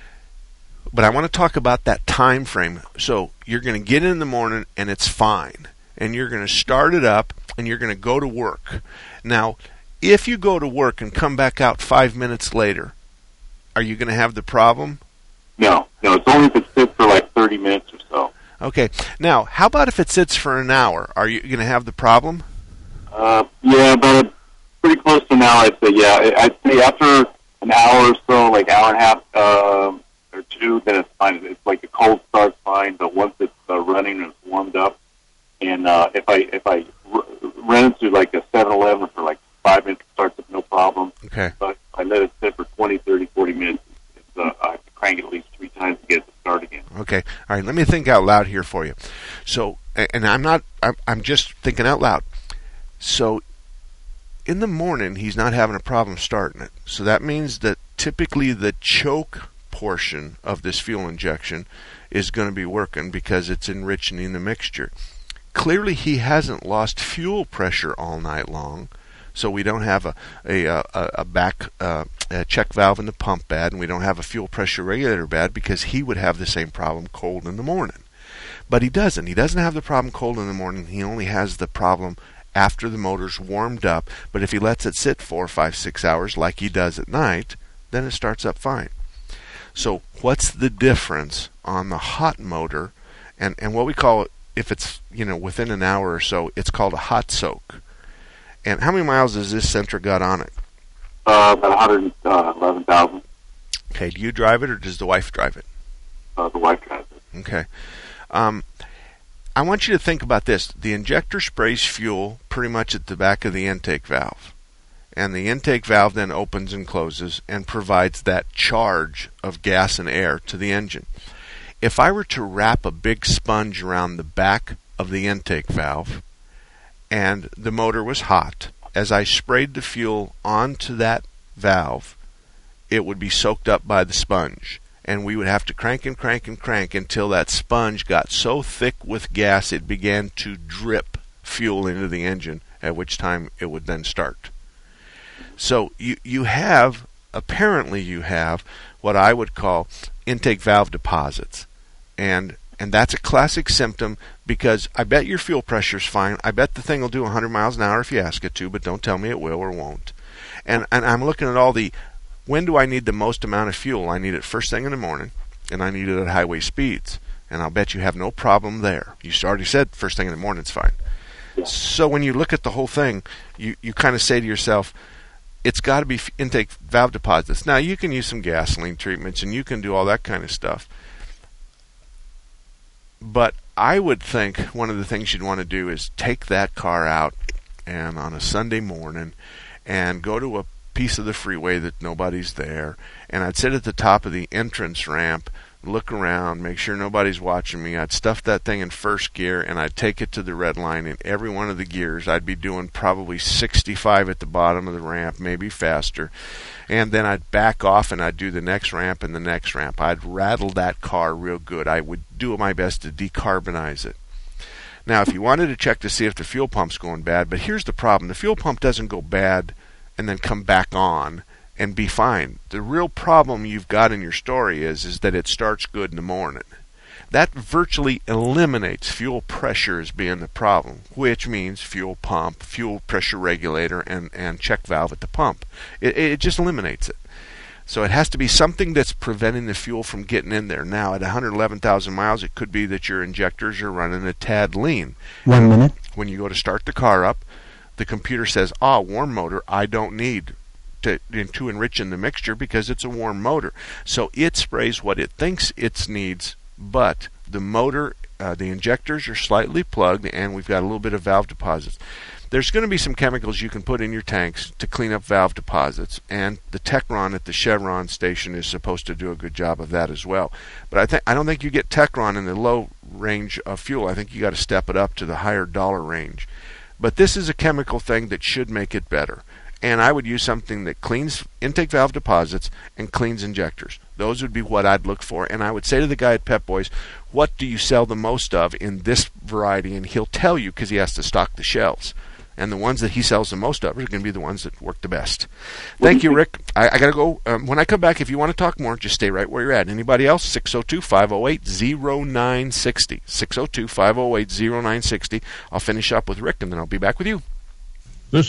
But I want to talk about that time frame. So you're going to get in the morning and it's fine. And you're going to start it up and you're going to go to work. Now, if you go to work and come back out five minutes later, are you going to have the problem? No, no, it's only if it sits for like thirty minutes or so. Okay. Now, how about if it sits for an hour? Are you going to have the problem? Uh, yeah, but pretty close to now, I'd say, yeah. I'd say after an hour or so, like hour and a half uh, or two, then it's fine. It's like the cold start's fine, but once it's uh, running and it's warmed up, and uh, if I if I r- run into like a seven eleven for like five minutes, it starts up no problem. Okay. But if I let it sit for twenty, thirty, forty minutes, it's, uh, I have to crank it at least three times to get it to start again. Okay. All right. Let me think out loud here for you. So, and I'm not, I'm, I'm just thinking out loud. So, in the morning, he's not having a problem starting it. So that means that typically the choke portion of this fuel injection is going to be working because it's enriching the mixture. Clearly, he hasn't lost fuel pressure all night long. So we don't have a a, a, a back uh, a check valve in the pump bad, and we don't have a fuel pressure regulator bad because he would have the same problem cold in the morning. But he doesn't. He doesn't have the problem cold in the morning. He only has the problem after the motor's warmed up. But if he lets it sit four, five, six hours like he does at night, then it starts up fine. So what's the difference on the hot motor and, and what we call it, if it's, you know, within an hour or so, it's called a hot soak. And how many miles has this Sentra got on it? Uh, about one hundred eleven thousand. Okay, do you drive it or does the wife drive it? Uh, the wife drives it. Okay. Um, I want you to think about this. The injector sprays fuel pretty much at the back of the intake valve. And the intake valve then opens and closes and provides that charge of gas and air to the engine. If I were to wrap a big sponge around the back of the intake valve and the motor was hot, as I sprayed the fuel onto that valve, it would be soaked up by the sponge. And we would have to crank and crank and crank until that sponge got so thick with gas it began to drip fuel into the engine, at which time it would then start. So you you have, apparently you have, what I would call intake valve deposits. And and that's a classic symptom because I bet your fuel pressure's fine. I bet the thing will do one hundred miles an hour if you ask it to, but don't tell me it will or won't. And and I'm looking at all the, when do I need the most amount of fuel? I need it first thing in the morning, and I need it at highway speeds. And I'll bet you have no problem there. You already said first thing in the morning it's fine. Yeah. So when you look at the whole thing, you, you kind of say to yourself, it's got to be intake valve deposits. Now, you can use some gasoline treatments, and you can do all that kind of stuff. But I would think one of the things you'd want to do is take that car out and on a Sunday morning and go to a piece of the freeway that nobody's there, and I'd sit at the top of the entrance ramp, look around, make sure nobody's watching me. I'd stuff that thing in first gear, and I'd take it to the red line. In every one of the gears, I'd be doing probably sixty-five at the bottom of the ramp, maybe faster. And then I'd back off, and I'd do the next ramp and the next ramp. I'd rattle that car real good. I would do my best to decarbonize it. Now, if you wanted to check to see if the fuel pump's going bad, but here's the problem. The fuel pump doesn't go bad and then come back on and be fine. The real problem you've got in your story is, is that it starts good in the morning. that virtually eliminates fuel pressure as being the problem, which means fuel pump, fuel pressure regulator, and, and check valve at the pump. It, it just eliminates it. So it has to be something that's preventing the fuel from getting in there. Now, at one hundred eleven thousand miles, it could be that your injectors are running a tad lean. One minute. When you go to start the car up, the computer says, ah, warm motor, I don't need to, to enrich in the mixture because it's a warm motor. So it sprays what it thinks it needs, but the motor, uh, the injectors are slightly plugged, and we've got a little bit of valve deposits. There's going to be some chemicals you can put in your tanks to clean up valve deposits, and the Techron at the Chevron station is supposed to do a good job of that as well. But I think I don't think you get Techron in the low range of fuel. I think you got to step it up to the higher dollar range. But this is a chemical thing that should make it better. And I would use something that cleans intake valve deposits and cleans injectors. Those would be what I'd look for. And I would say to the guy at Pep Boys, what do you sell the most of in this variety? And he'll tell you because he has to stock the shelves. And the ones that he sells the most of are going to be the ones that work the best. Thank you, Rick. I, I got to go. Um, when I come back, if you want to talk more, just stay right where you're at. Anybody else? six oh two, five oh eight, oh nine six oh. six oh two, five oh eight, oh nine six oh. I'll finish up with Rick, and then I'll be back with you. This.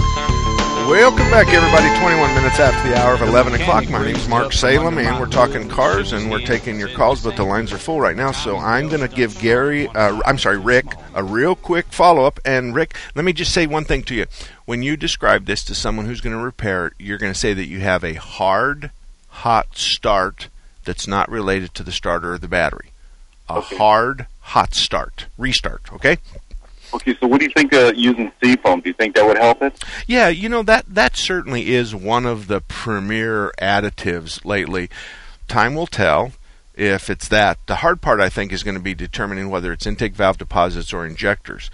Welcome back, everybody. twenty-one minutes after the hour of eleven o'clock. My name's Mark Salem, and we're talking cars, and we're taking your calls, but the lines are full right now. So I'm going to give Gary, uh, I'm sorry, Rick, a real quick follow-up. And Rick, let me just say one thing to you. When you describe this to someone who's going to repair it, you're going to say that you have a hard, hot start that's not related to the starter or the battery. A Okay. hard, hot start. Restart, okay? Okay, so what do you think of using seafoam? Do you think that would help it? Yeah, you know, that, that certainly is one of the premier additives lately. Time will tell if it's that. The hard part, I think, is going to be determining whether it's intake valve deposits or injectors.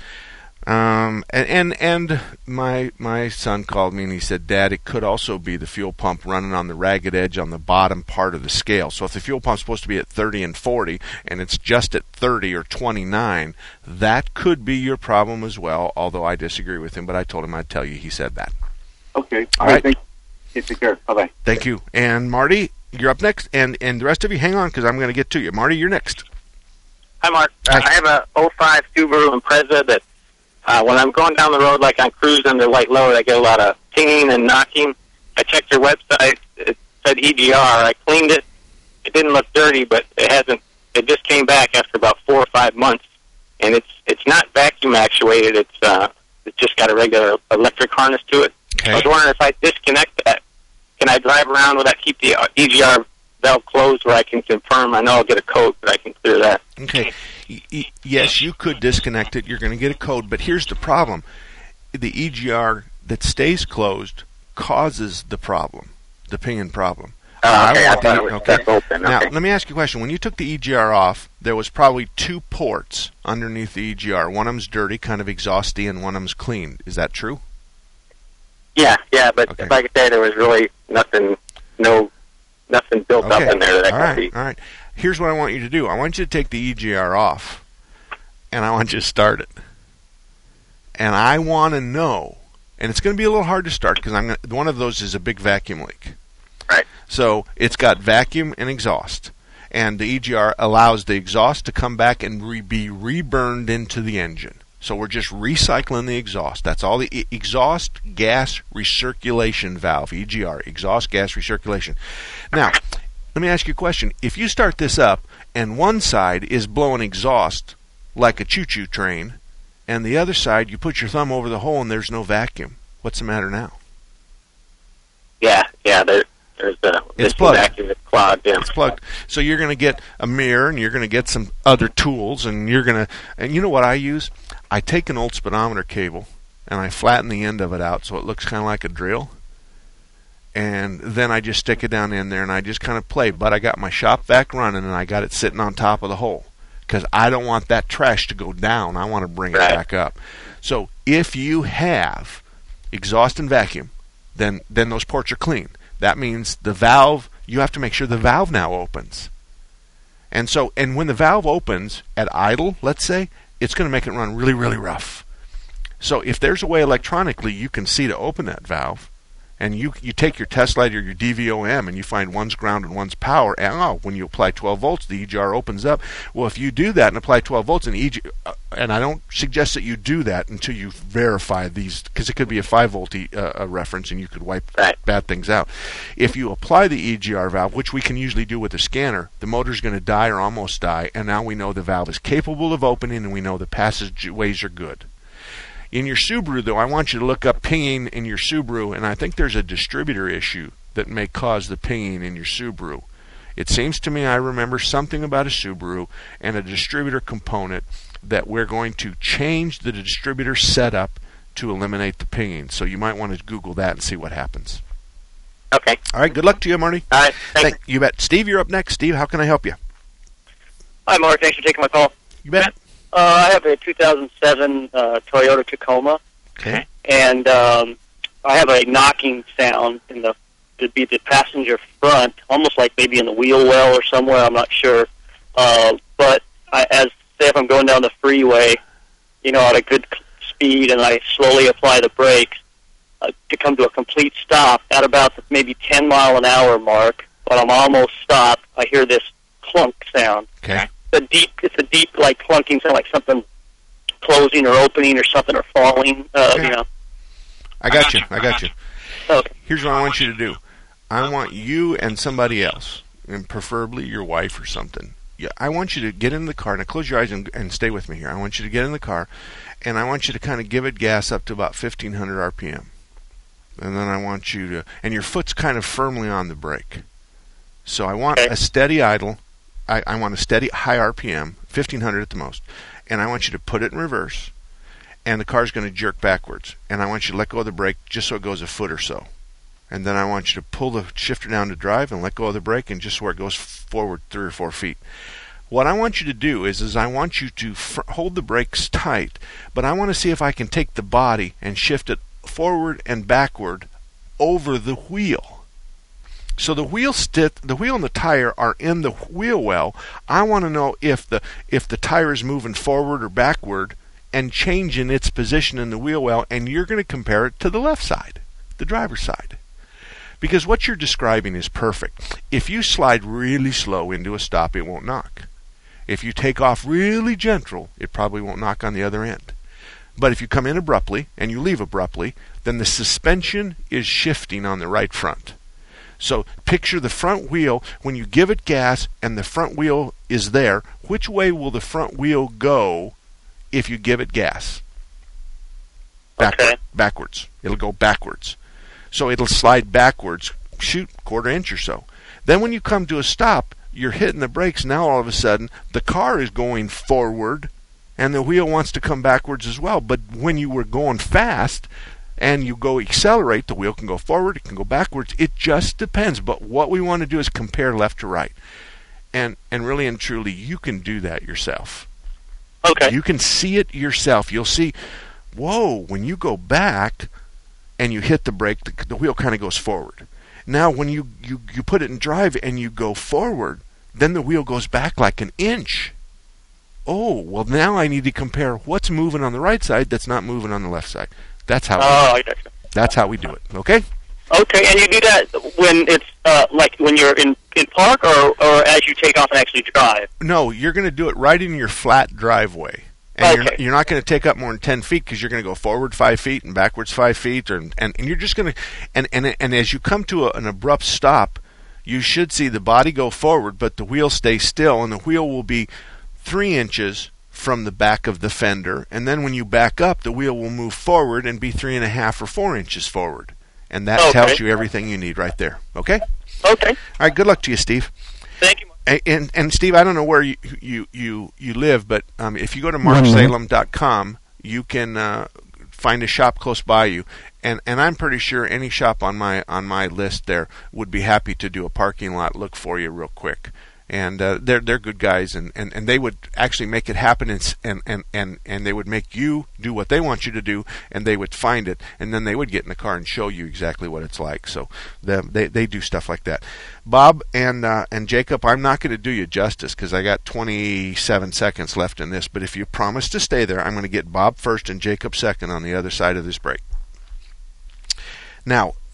Um, and and, and my my son called me and he said, Dad, it could also be the fuel pump running on the ragged edge on the bottom part of the scale. So if the fuel pump's supposed to be at thirty and forty and it's just at thirty or twenty-nine, that could be your problem as well, although I disagree with him, but I told him I'd tell you he said that. Okay. All right. Thank you. Take care. Bye-bye. Thank you. And Marty, you're up next, and, and the rest of you, hang on, because I'm going to get to you. Marty, you're next. Hi, Mark. Uh, I have a oh five Subaru Impreza that uh, when I'm going down the road, like on cruise under light load, I get a lot of pinging and knocking. I checked your website. It said E G R. I cleaned it. It didn't look dirty, but it hasn't. It just came back after about four or five months, and it's it's not vacuum actuated. It's uh, it's just got a regular electric harness to it. Okay. I was wondering if I disconnect that, can I drive around with that? Keep the uh, E G R valve closed where I can confirm. I know I'll get a code, but I can clear that. Okay. Y- y- yes, you could disconnect it. You're going to get a code, but here's the problem. The E G R that stays closed causes the problem, the pinging problem. Oh, okay. I I want thought the- it was okay. kept open. Now, Okay. let me ask you a question. When you took the E G R off, there was probably two ports underneath the E G R. One of them's dirty, kind of exhausty, and one of them's clean. Is that true? Yeah, yeah, but Okay. like I say, there was really nothing, no, nothing built Okay. up in there that I all could right, see. all right. Here's what I want you to do. I want you to take the E G R off, and I want you to start it. And I want to know, and it's going to be a little hard to start because I'm gonna, one of those is a big vacuum leak. Right. So it's got vacuum and exhaust, and the E G R allows the exhaust to come back and re- be reburned into the engine. So we're just recycling the exhaust. That's all. The e- exhaust gas recirculation valve, E G R, exhaust gas recirculation. Now, let me ask you a question. If you start this up and one side is blowing exhaust like a choo-choo train, and the other side you put your thumb over the hole and there's no vacuum, what's the matter now? Yeah, yeah, there, there's a It's this plugged. vacuum that's clogged. Yeah. It's plugged. So you're going to get a mirror, and you're going to get some other tools, and you're going to, and you know what I use? I take an old speedometer cable, and I flatten the end of it out so it looks kind of like a drill, and then I just stick it down in there, and I just kind of play. But I got my shop vac running, and I got it sitting on top of the hole, because I don't want that trash to go down. I want to bring Right. it back up. So if you have exhaust and vacuum, then then those ports are clean. That means the valve, you have to make sure the valve now opens. And so, and when the valve opens at idle, let's say, it's going to make it run really, really rough. So if there's a way electronically you can see to open that valve, And you you take your test light or your D V O M and you find one's ground and one's power, and oh, when you apply twelve volts, the E G R opens up. Well, if you do that and apply twelve volts, and E G, uh, and I don't suggest that you do that until you verify these, because it could be a five volt e, uh, a reference, and you could wipe right. bad things out. If you apply the E G R valve, which we can usually do with a scanner, the motor's going to die or almost die, and now we know the valve is capable of opening, and we know the passageways are good. In your Subaru, though, I want you to look up pinging in your Subaru, and I think there's a distributor issue that may cause the pinging in your Subaru. It seems to me I remember something about a Subaru and a distributor component that we're going to change the distributor setup to eliminate the pinging. So you might want to Google that and see what happens. Okay. All right, good luck to you, Marty. All right, thanks. Thank, you bet. Steve, you're up next. Steve, how can I help you? Hi, Mark. Thanks for taking my call. You bet. Uh, I have a two thousand seven uh, Toyota Tacoma. Okay. And um, I have a knocking sound in the to be the passenger front, almost like maybe in the wheel well or somewhere. I'm not sure. Uh, but I, as say if I'm going down the freeway, you know, at a good speed, and I slowly apply the brakes uh, to come to a complete stop at about the maybe ten mile an hour mark. But I'm almost stopped. I hear this clunk sound. Okay. A deep, it's a deep, like clunking sound, like something closing or opening or something or falling. Uh, Okay. You know. I got you. I got you. Okay. Here's what I want you to do. I want you and somebody else, and preferably your wife or something. Yeah, I want you to get in the car. Now close your eyes and, and stay with me here. I want you to get in the car, and I want you to kind of give it gas up to about fifteen hundred R P M. And then I want you to, and your foot's kind of firmly on the brake. So I want Okay. a steady idle. I, I want a steady high R P M, fifteen hundred at the most, and I want you to put it in reverse, and the car's going to jerk backwards, and I want you to let go of the brake just so it goes a foot or so, and then I want you to pull the shifter down to drive and let go of the brake, and just where it goes forward three or four feet. What I want you to do is, is I want you to fr- hold the brakes tight, but I want to see if I can take the body and shift it forward and backward over the wheel. So the wheel st- the wheel and the tire are in the wheel well. I want to know if the if the tire is moving forward or backward and changing its position in the wheel well, and you're going to compare it to the left side, the driver's side. Because what you're describing is perfect. If you slide really slow into a stop, it won't knock. If you take off really gentle, it probably won't knock on the other end. But if you come in abruptly and you leave abruptly, then the suspension is shifting on the right front. So picture the front wheel, when you give it gas and the front wheel is there, which way will the front wheel go if you give it gas? Backward, Okay. Backwards. It'll go backwards. So it'll slide backwards, shoot, quarter inch or so. Then when you come to a stop, you're hitting the brakes. Now all of a sudden, the car is going forward and the wheel wants to come backwards as well. But when you were going fast, and you go accelerate, the wheel can go forward, it can go backwards. It just depends. But what we want to do is compare left to right. And and really and truly, you can do that yourself. Okay. You can see it yourself. You'll see, whoa, when you go back and you hit the brake, the, the wheel kind of goes forward. Now, when you, you, you put it in drive and you go forward, then the wheel goes back like an inch. Oh, well, now I need to compare what's moving on the right side that's not moving on the left side. That's how. Oh, we, I gotcha. That's how we do it. Okay. Okay, and you do that when it's uh, like when you're in, in park, or or as you take off and actually drive. No, you're going to do it right in your flat driveway, and Okay. you're you're not going to take up more than ten feet because you're going to go forward five feet and backwards five feet, or and, and you're just going to and, and and as you come to a, an abrupt stop, you should see the body go forward, but the wheel stay still, and the wheel will be three inches from the back of the fender, and then when you back up, the wheel will move forward and be three and a half or four inches forward, and that Okay. tells you everything you need right there. Okay. Okay. All right. Good luck to you, Steve. Thank you. And and, and Steve, I don't know where you you you, you live, but um, if you go to One mark minute. salem dot com, you can uh, find a shop close by you, and and I'm pretty sure any shop on my on my list there would be happy to do a parking lot look for you real quick. And uh, they're they're good guys, and, and, and they would actually make it happen, and, and and and and they would make you do what they want you to do, and they would find it, and then they would get in the car and show you exactly what it's like. So the, they they do stuff like that. Bob and uh, and Jacob, I'm not going to do you justice because I got twenty-seven seconds left in this. But if you promise to stay there, I'm going to get Bob first and Jacob second on the other side of this break. Now,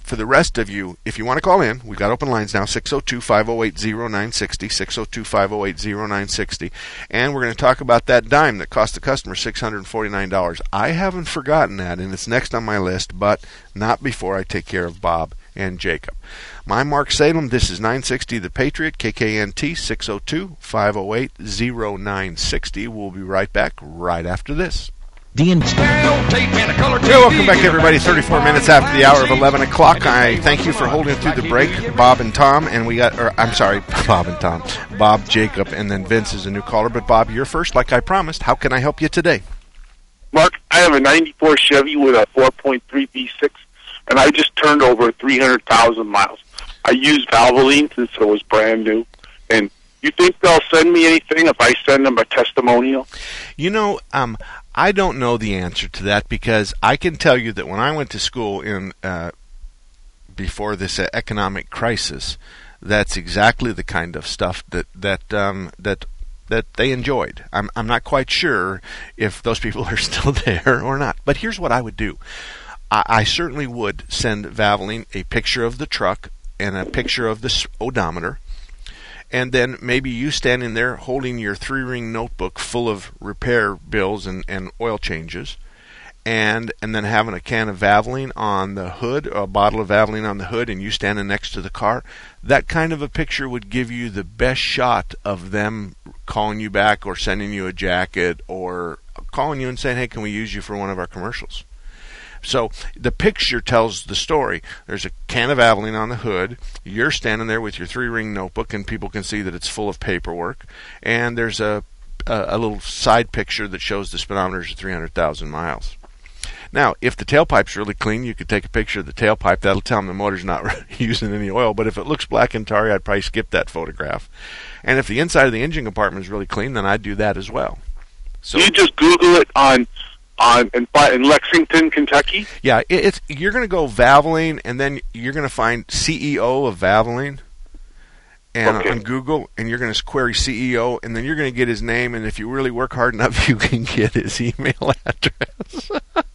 for the rest of you, if you want to call in, we've got open lines now, six oh two, five oh eight, oh nine six oh, six oh two, five oh eight, oh nine six oh, and we're going to talk about that dime that cost the customer six hundred forty-nine dollars. I haven't forgotten that, and it's next on my list, but not before I take care of Bob and Jacob. I'm Mark Salem. This is nine sixty The Patriot, K K N T, six oh two, five oh eight, oh nine six oh. We'll be right back right after this. D and Hey, welcome back, everybody. thirty-four minutes after the hour of eleven o'clock. I thank you for holding through the break, Bob and Tom. And we got, or I'm sorry, Bob and Tom. Bob, Jacob, and then Vince is a new caller. But Bob, you're first, like I promised. How can I help you today? Mark, I have a ninety-four Chevy with a four point three V six, and I just turned over three hundred thousand miles. I used Valvoline since it was brand new. And you think they'll send me anything if I send them a testimonial? You know, um, I don't know the answer to that, because I can tell you that when I went to school in uh, before this uh, economic crisis, that's exactly the kind of stuff that that um, that that they enjoyed. I'm I'm not quite sure if those people are still there or not. But here's what I would do. I, I certainly would send Valvoline a picture of the truck and a picture of the odometer, and then maybe you standing there holding your three-ring notebook full of repair bills and, and oil changes, and and then having a can of Valvoline on the hood, or a bottle of Valvoline on the hood, and you standing next to the car. That kind of a picture would give you the best shot of them calling you back or sending you a jacket or calling you and saying, hey, can we use you for one of our commercials? So the picture tells the story. There's a can of Valvoline on the hood. You're standing there with your three-ring notebook, and people can see that it's full of paperwork. And there's a a, a little side picture that shows the speedometer's at three hundred thousand miles. Now, if the tailpipe's really clean, you could take a picture of the tailpipe. That'll tell them the motor's not using any oil. But if it looks black and tarry, I'd probably skip that photograph. And if the inside of the engine compartment is really clean, then I'd do that as well. So you just Google it on on in, in Lexington, Kentucky? Yeah, it, it's you're going to go Valvoline, and then you're going to find C E O of Valvoline and okay. on Google, and you're going to query C E O, and then you're going to get his name, and if you really work hard enough, you can get his email address.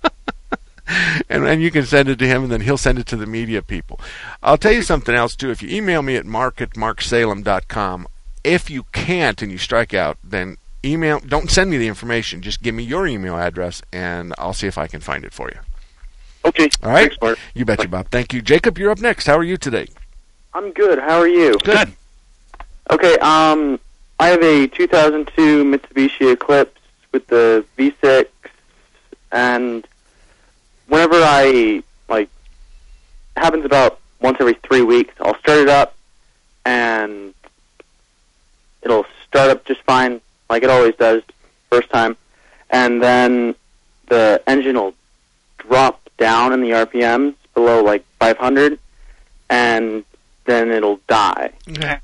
and then you can send it to him, and then he'll send it to the media people. I'll tell you something else, too. If you email me at mark at mark salem dot com, if you can't and you strike out, then email. Don't send me the information. Just give me your email address, and I'll see if I can find it for you. Okay. All right? Thanks, Mark. You betcha, Bob. Thank you. Jacob, you're up next. How are you today? I'm good. How are you? Good. Okay, um, I have a two thousand two Mitsubishi Eclipse with the V six, and whenever I, like, it happens about once every three weeks, I'll start it up, and it'll start up just fine, like it always does, first time, and then the engine will drop down in the R P Ms below, like, five hundred, and then it'll die. Okay.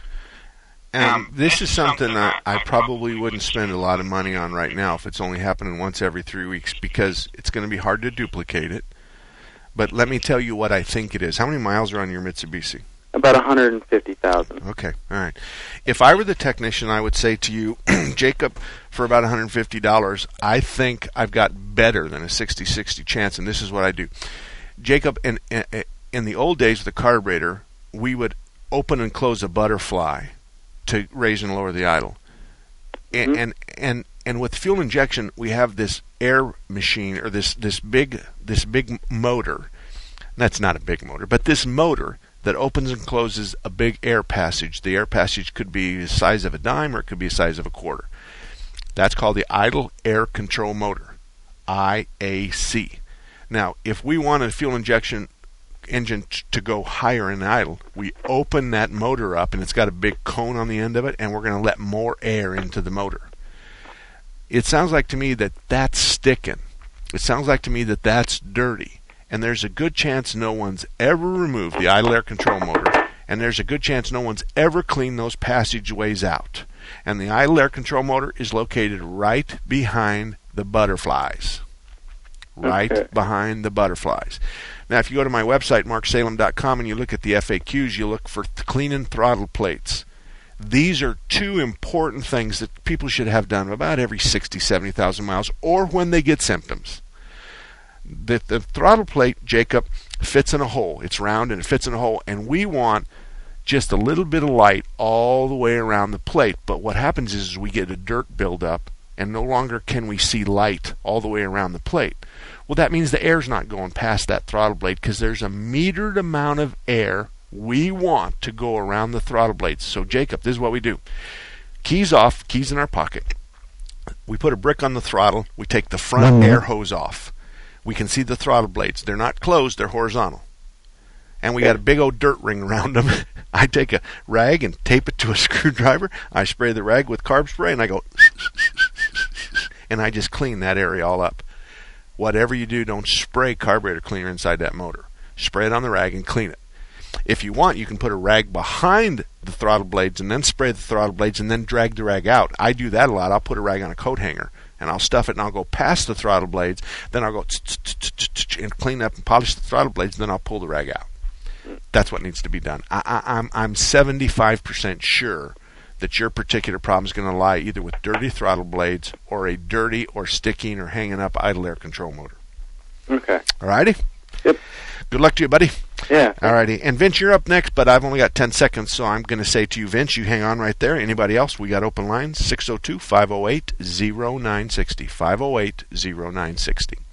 And this is something that I probably wouldn't spend a lot of money on right now if it's only happening once every three weeks, because it's going to be hard to duplicate it. But let me tell you what I think it is. How many miles are on your Mitsubishi? About one hundred fifty thousand. Okay, all right. If I were the technician, I would say to you, Jacob, for about one hundred fifty dollars, I think I've got better than a sixty sixty chance, and this is what I do. Jacob, in, in, in the old days with the carburetor, we would open and close a butterfly to raise and lower the idle. And, mm-hmm. and and and with fuel injection, we have this air machine, or this, this big this big motor. That's not a big motor, but this motor that opens and closes a big air passage. The air passage could be the size of a dime, or it could be the size of a quarter. That's called the idle air control motor, I A C. Now, if we want a fuel injection engine t- to go higher in idle, we open that motor up, and it's got a big cone on the end of it, and we're going to let more air into the motor. It sounds like to me that that's sticking. It sounds like to me that that's dirty, and there's a good chance no one's ever removed the idle air control motor, and there's a good chance no one's ever cleaned those passageways out. And the idle air control motor is located right behind the butterflies. Right okay. behind the butterflies. Now, if you go to my website, mark salem dot com, and you look at the F A Qs, you look for th- cleaning throttle plates. These are two important things that people should have done about every sixty, seventy thousand miles, or when they get symptoms. The, the throttle plate, Jacob, fits in a hole. It's round and it fits in a hole, and we want just a little bit of light all the way around the plate. But what happens is, is we get a dirt buildup, and no longer can we see light all the way around the plate. Well, that means the air's not going past that throttle blade, because there's a metered amount of air we want to go around the throttle blades. So, Jacob, this is what we do. Keys off, keys in our pocket. We put a brick on the throttle. We take the front air hose off. We can see the throttle blades. They're not closed, they're horizontal. And we got a big old dirt ring around them. I take a rag and tape it to a screwdriver. I spray the rag with carb spray, and I go, and I just clean that area all up. Whatever you do, don't spray carburetor cleaner inside that motor. Spray it on the rag and clean it. If you want, you can put a rag behind the throttle blades and then spray the throttle blades and then drag the rag out. I do that a lot. I'll put a rag on a coat hanger and I'll stuff it and I'll go past the throttle blades. Then I'll go and clean up and polish the throttle blades. And then I'll pull the rag out. That's what needs to be done. I, I, I'm I'm seventy-five percent sure that your particular problem is going to lie either with dirty throttle blades or a dirty or sticking or hanging up idle air control motor. Okay. All righty? Yep. Good luck to you, buddy. Yeah. All righty. And Vince, you're up next, but I've only got ten seconds, so I'm going to say to you, Vince, you hang on right there. Anybody else? We got open lines, six oh two, five oh eight, oh nine six oh, five oh eight, oh nine six oh.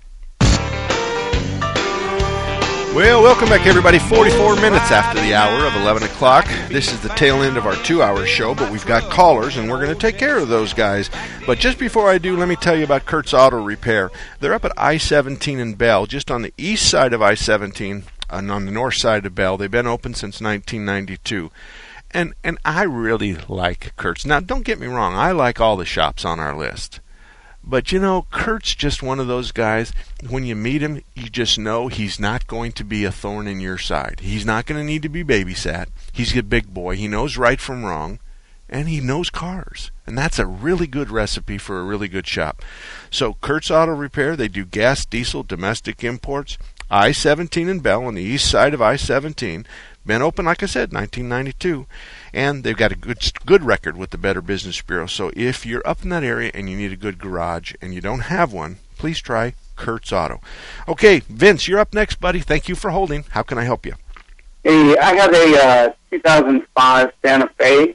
Well, welcome back, everybody. forty-four minutes after the hour of eleven o'clock. This is the tail end of our two-hour show, but we've got callers, and we're going to take care of those guys. But just before I do, let me tell you about Kurt's Auto Repair. They're up at I seventeen in Bell, just on the east side of I seventeen, and on the north side of Bell. They've been open since nineteen ninety-two. And, and I really like Kurt's. Now, don't get me wrong. I like all the shops on our list. But, you know, Kurt's just one of those guys, when you meet him, you just know he's not going to be a thorn in your side. He's not going to need to be babysat. He's a big boy. He knows right from wrong, and he knows cars. And that's a really good recipe for a really good shop. So, Kurt's Auto Repair, they do gas, diesel, domestic imports. I seventeen in Bell on the east side of I seventeen. Been open, like I said, nineteen ninety-two. And they've got a good good record with the Better Business Bureau. So if you're up in that area and you need a good garage and you don't have one, please try Kurt's Auto. Okay, Vince, you're up next, buddy. Thank you for holding. How can I help you? Hey, I have a uh, two thousand five Santa Fe,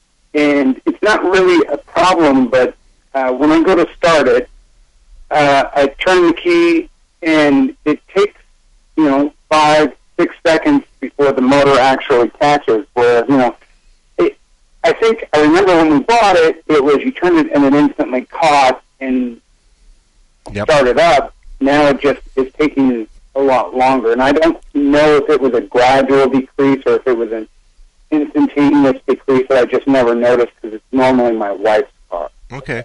and it's not really a problem, but uh, when I go to start it, uh, I turn the key, and it takes, you know, five, six seconds before the motor actually catches, whereas, you know, I think I remember when we bought it, it was you turned it and it instantly caught and yep. started up. Now it just is taking a lot longer. And I don't know if it was a gradual decrease or if it was an instantaneous decrease that I just never noticed because it's normally my wife's car. Okay.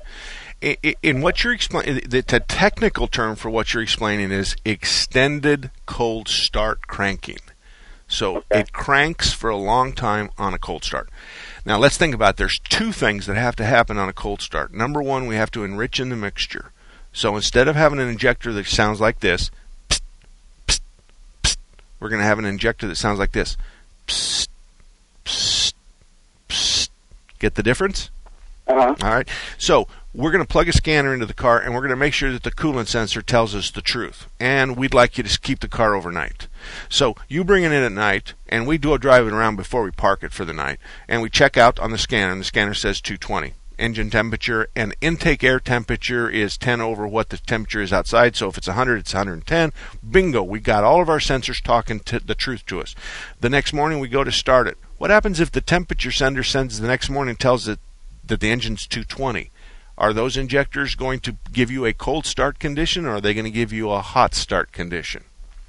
In what you're explaining, the technical term for what you're explaining is extended cold start cranking. So okay. It cranks for a long time on a cold start. Now, let's think about it. There's two things that have to happen on a cold start. Number one, we have to enrich in the mixture. So instead of having an injector that sounds like this, psst, psst, psst, we're going to have an injector that sounds like this. Psst, psst, psst. Get the difference? Uh-huh. All right. So we're going to plug a scanner into the car, and we're going to make sure that the coolant sensor tells us the truth. And we'd like you to keep the car overnight. So you bring it in at night, and we do a drive it around before we park it for the night. And we check out on the scanner, and the scanner says two twenty. Engine temperature and intake air temperature is ten over what the temperature is outside. So if it's one hundred, it's one hundred ten. Bingo, we got all of our sensors talking to the truth to us. The next morning, we go to start it. What happens if the temperature sender sends the next morning and tells it that the engine's two twenty? Are those injectors going to give you a cold start condition, or are they going to give you a hot start condition?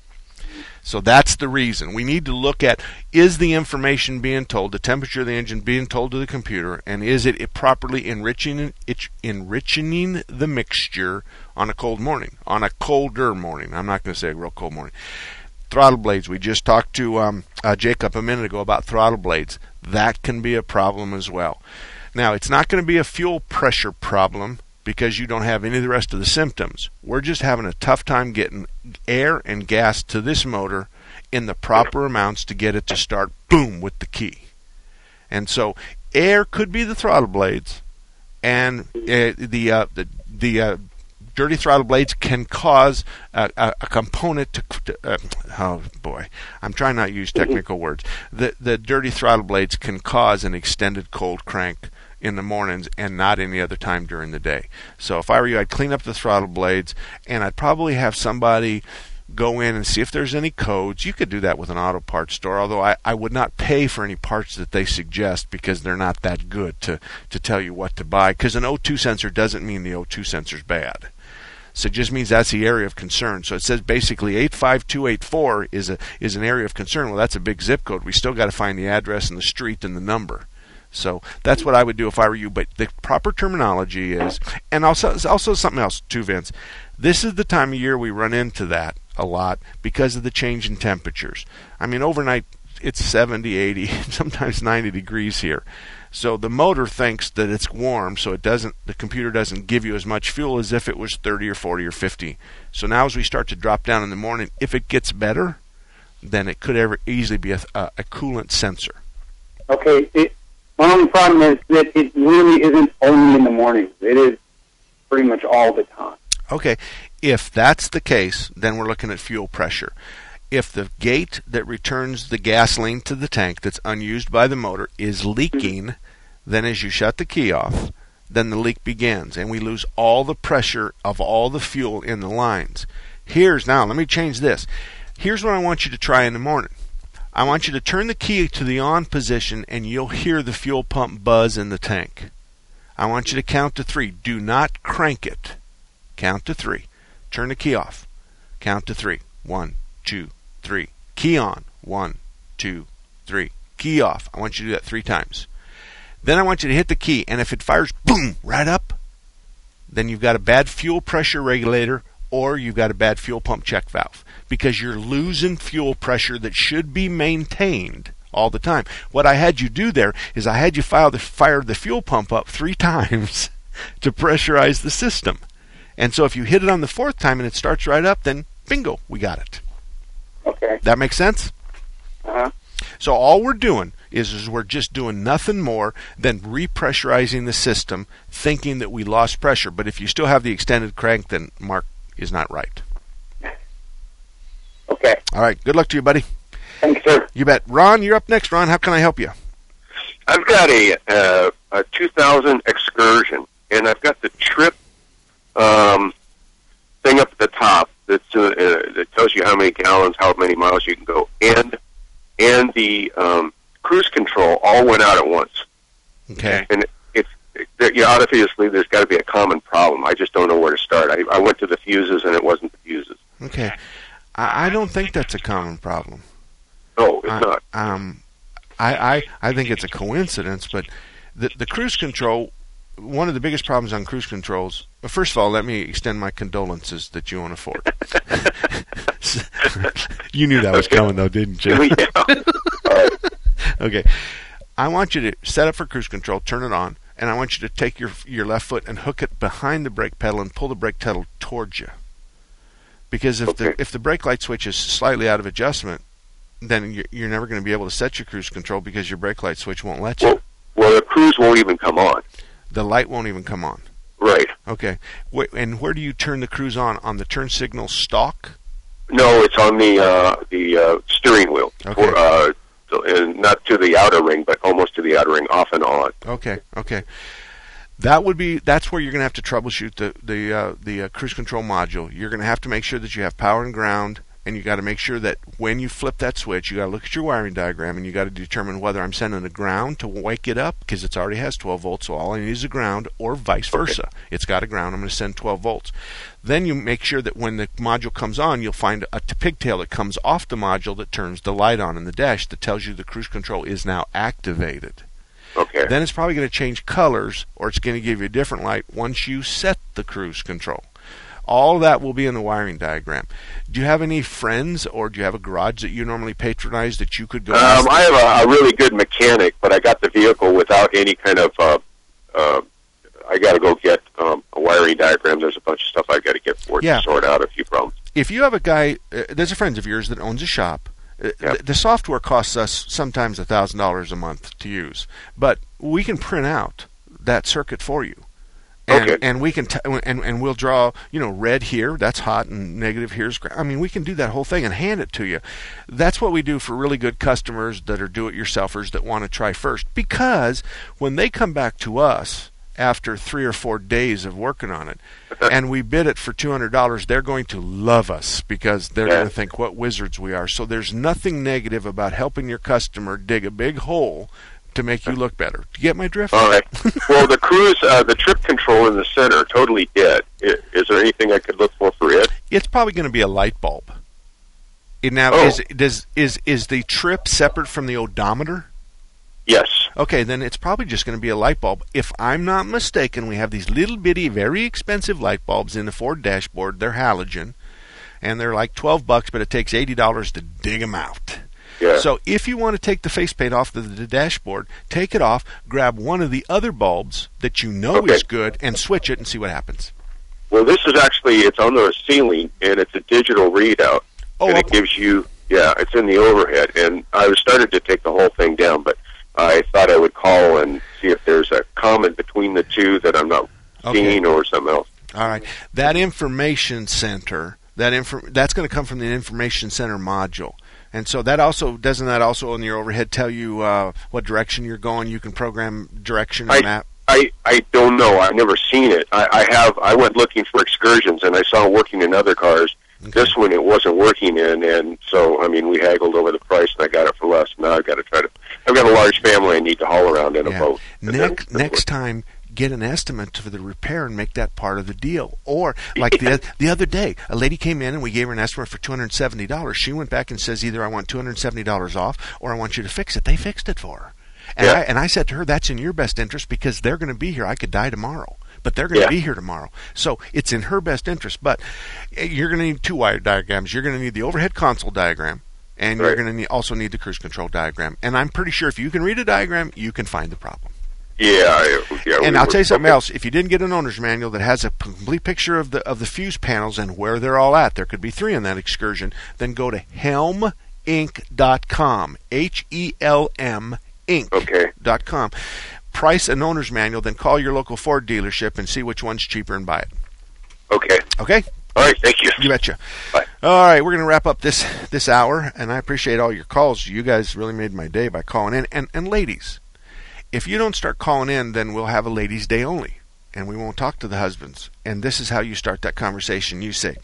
So that's the reason. We need to look at, is the information being told, the temperature of the engine being told to the computer, and is it properly enriching it, enriching the mixture on a cold morning, on a colder morning. I'm not going to say a real cold morning. Throttle blades. We just talked to um, uh, Jacob a minute ago about throttle blades. That can be a problem as well. Now, it's not going to be a fuel pressure problem because you don't have any of the rest of the symptoms. We're just having a tough time getting air and gas to this motor in the proper amounts to get it to start, boom, with the key. And so air could be the throttle blades, and uh, the uh, the, the uh, dirty throttle blades can cause a, a, a component to, to uh, oh boy, I'm trying not to use technical words. The the dirty throttle blades can cause an extended cold crank in the mornings and not any other time during the day. So if I were you, I'd clean up the throttle blades, and I'd probably have somebody go in and see if there's any codes. You could do that with an auto parts store, although I, I would not pay for any parts that they suggest because they're not that good to, to tell you what to buy, because an O two sensor doesn't mean the O two sensor's bad. So it just means that's the area of concern. So it says basically eight five two eight four is a is an area of concern. Well, that's a big zip code. We still got to find the address and the street and the number. So that's what I would do if I were you. But the proper terminology is, and also also something else too, Vince. This is the time of year we run into that a lot because of the change in temperatures. I mean, overnight it's seventy, eighty, sometimes ninety degrees here. So the motor thinks that it's warm, so it doesn't. The computer doesn't give you as much fuel as if it was thirty or forty or fifty. So now as we start to drop down in the morning, if it gets better, then it could ever easily be a, a, a coolant sensor. Okay. It, my only problem is that it really isn't only in the mornings. It is pretty much all the time. Okay, if that's the case, then we're looking at fuel pressure. If the gate that returns the gasoline to the tank that's unused by the motor is leaking, mm-hmm. then as you shut the key off, then the leak begins, and we lose all the pressure of all the fuel in the lines. Here's, now let me change this. Here's what I want you to try in the morning. I want you to turn the key to the on position, and you'll hear the fuel pump buzz in the tank. I want you to count to three. Do not crank it. Count to three. Turn the key off. Count to three. One, two, three. Key on. One, two, three. Key off. I want you to do that three times. Then I want you to hit the key, and if it fires boom right up, then you've got a bad fuel pressure regulator, or you've got a bad fuel pump check valve, because you're losing fuel pressure that should be maintained all the time. What I had you do there is I had you fire the, fire the fuel pump up three times to pressurize the system. And so if you hit it on the fourth time and it starts right up, then bingo, we got it. Okay. That makes sense? Uh-huh. So all we're doing is, is we're just doing nothing more than repressurizing the system, thinking that we lost pressure. But if you still have the extended crank, then Mark is not right. Okay. All right. Good luck to you, buddy. Thanks, sir. You bet. Ron, you're up next. Ron, how can I help you? I've got a, uh, a two thousand Excursion, and I've got the trip um, thing up at the top that's, uh, uh, that tells you how many gallons, how many miles you can go, and and the um, cruise control all went out at once. Okay. And it's it, yeah, obviously there's got to be a common problem. I just don't know where to start. I, I went to the fuses, and it wasn't the fuses. Okay. I, I don't think that's a common problem. No, it's I, not. Um, I, I, I think it's a coincidence, but the, the cruise control, one of the biggest problems on cruise controls, well, first of all, let me extend my condolences that you own a Ford. You knew that was okay. coming, though, didn't you? Yeah. Right. Okay. I want you to set up for cruise control, turn it on, and I want you to take your your left foot and hook it behind the brake pedal and pull the brake pedal towards you. Because if okay. the if the brake light switch is slightly out of adjustment, then you're, you're never going to be able to set your cruise control because your brake light switch won't let you. Well, well, the cruise won't even come on. The light won't even come on. Right. Okay. Wait, and where do you turn the cruise on? On the turn signal stalk? No, it's on the uh, the uh, steering wheel. Okay. For, uh, to, and not to the outer ring, but almost to the outer ring, off and on. Okay. Okay. That would be. That's where you're going to have to troubleshoot the the uh, the uh, cruise control module. You're going to have to make sure that you have power and ground, and you got to make sure that when you flip that switch, you got to look at your wiring diagram, and you got to determine whether I'm sending a ground to wake it up because it already has twelve volts, so all I need is a ground, or vice versa. Okay. It's got a ground. I'm going to send twelve volts. Then you make sure that when the module comes on, you'll find a pigtail that comes off the module that turns the light on in the dash that tells you the cruise control is now activated. Okay. Then it's probably going to change colors, or it's going to give you a different light once you set the cruise control. All of that will be in the wiring diagram. Do you have any friends, or do you have a garage that you normally patronize that you could go? Um, I have a, a really good mechanic, but I got the vehicle without any kind of. Uh, uh, I got to go get um, a wiring diagram. There's a bunch of stuff I got to get for it yeah. to sort out a few problems. If you have a guy, uh, there's a friend of yours that owns a shop. Yep. The, the software costs us sometimes a thousand dollars a month to use, but we can print out that circuit for you. And, Okay. and we can t- and and we'll draw, you know, red here, that's hot, and negative here's gra- I mean, we can do that whole thing and hand it to you. That's what we do for really good customers that are do-it-yourselfers that want to try first. Because when they come back to us after three or four days of working on it, and we bid it for two hundred dollars, they're going to love us because they're Yeah. going to think what wizards we are. So there's nothing negative about helping your customer dig a big hole to make you look better. Do you get my drift? All right. Well, the cruise, uh, the trip control in the center, totally dead. I- Is there anything I could look for for it? It's probably going to be a light bulb. It now Oh. is does is is the trip separate from the odometer? Yes. Okay, then it's probably just going to be a light bulb. If I'm not mistaken, we have these little bitty, very expensive light bulbs in the Ford dashboard. They're halogen, and they're like twelve bucks, but it takes eighty dollars to dig them out. Yeah. So if you want to take the facepaint off the, the dashboard, take it off, grab one of the other bulbs that you know Okay. is good, and switch it and see what happens. Well, this is actually, it's on the ceiling, and it's a digital readout. Oh, and it up- gives you, yeah, it's in the overhead. And I was started to take the whole thing down, but I thought I would call and see if there's a comment between the two that I'm not Okay. seeing or something else. All right. That information center, that infor- that's going to come from the information center module. And so that also, doesn't that also on your overhead tell you uh, what direction you're going? You can program direction and I, map. I, I don't know. I've never seen it. I, I have. I went looking for excursions, and I saw it working in other cars. Okay. This one, it wasn't working in, and so I mean, we haggled over the price, and I got it for less. Now I've got to try to. I've got a large family. I need to haul around in a Yeah. boat. And then- Next, next time, get an estimate for the repair and make that part of the deal. Or, like the the other day, a lady came in and we gave her an estimate for two hundred seventy dollars. She went back and says, either I want two hundred seventy dollars off or I want you to fix it. They fixed it for her. And, Yeah. I, and I said to her, that's in your best interest because they're going to be here. I could die tomorrow, but they're going to Yeah. be here tomorrow. So it's in her best interest. But eh, you're going to need two wire diagrams. You're going to need the overhead console diagram, and you're Right. going to need, also need the cruise control diagram. And I'm pretty sure if you can read a diagram, you can find the problem. Yeah, I, yeah. And we I'll were- tell you something okay. else. If you didn't get an owner's manual that has a complete picture of the of the fuse panels and where they're all at, there could be three in that excursion, then go to helm inc dot com. H E L M Inc. Okay. dot com. Price an owner's manual, then call your local Ford dealership and see which one's cheaper and buy it. Okay. Okay? All right. Thank you. You betcha. Bye. All right, we're going to wrap up this this hour, and I appreciate all your calls. You guys really made my day by calling in. And, and ladies, if you don't start calling in, then we'll have a ladies' day only, and we won't talk to the husbands. And this is how you start that conversation. You say,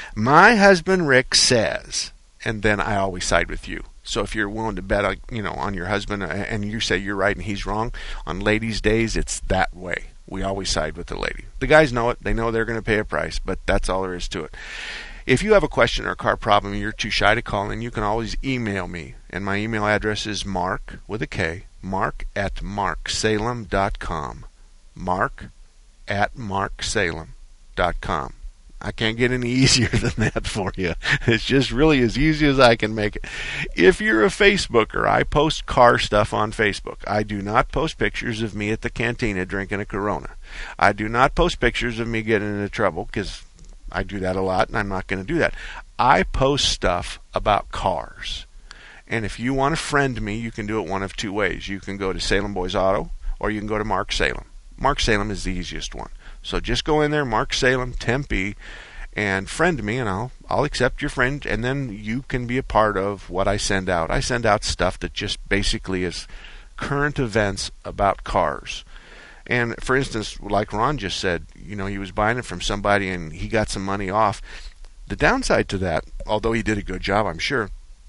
my husband Rick says, and then I always side with you. So if you're willing to bet, on, you know, on your husband, uh, and you say you're right and he's wrong, on ladies' days, it's that way. We always side with the lady. The guys know it. They know they're going to pay a price, but that's all there is to it. If you have a question or a car problem and you're too shy to call in, you can always email me. And my email address is mark, with a K, mark at mark salem dot com. Mark at mark salem dot com. I can't get any easier than that for you. It's just really as easy as I can make it. If you're a Facebooker, I post car stuff on Facebook. I do not post pictures of me at the cantina drinking a Corona. I do not post pictures of me getting into trouble because I do that a lot and I'm not going to do that. I post stuff about cars. And if you want to friend me, you can do it one of two ways. You can go to Salem Boys Auto or you can go to Mark Salem. Mark Salem is the easiest one. So just go in there, Mark Salem, Tempe, and friend me, and I'll I'll accept your friend, and then you can be a part of what I send out. I send out stuff that just basically is current events about cars. And for instance, like Ron just said, you know, he was buying it from somebody and he got some money off. The downside to that, although he did a good job, I'm sure,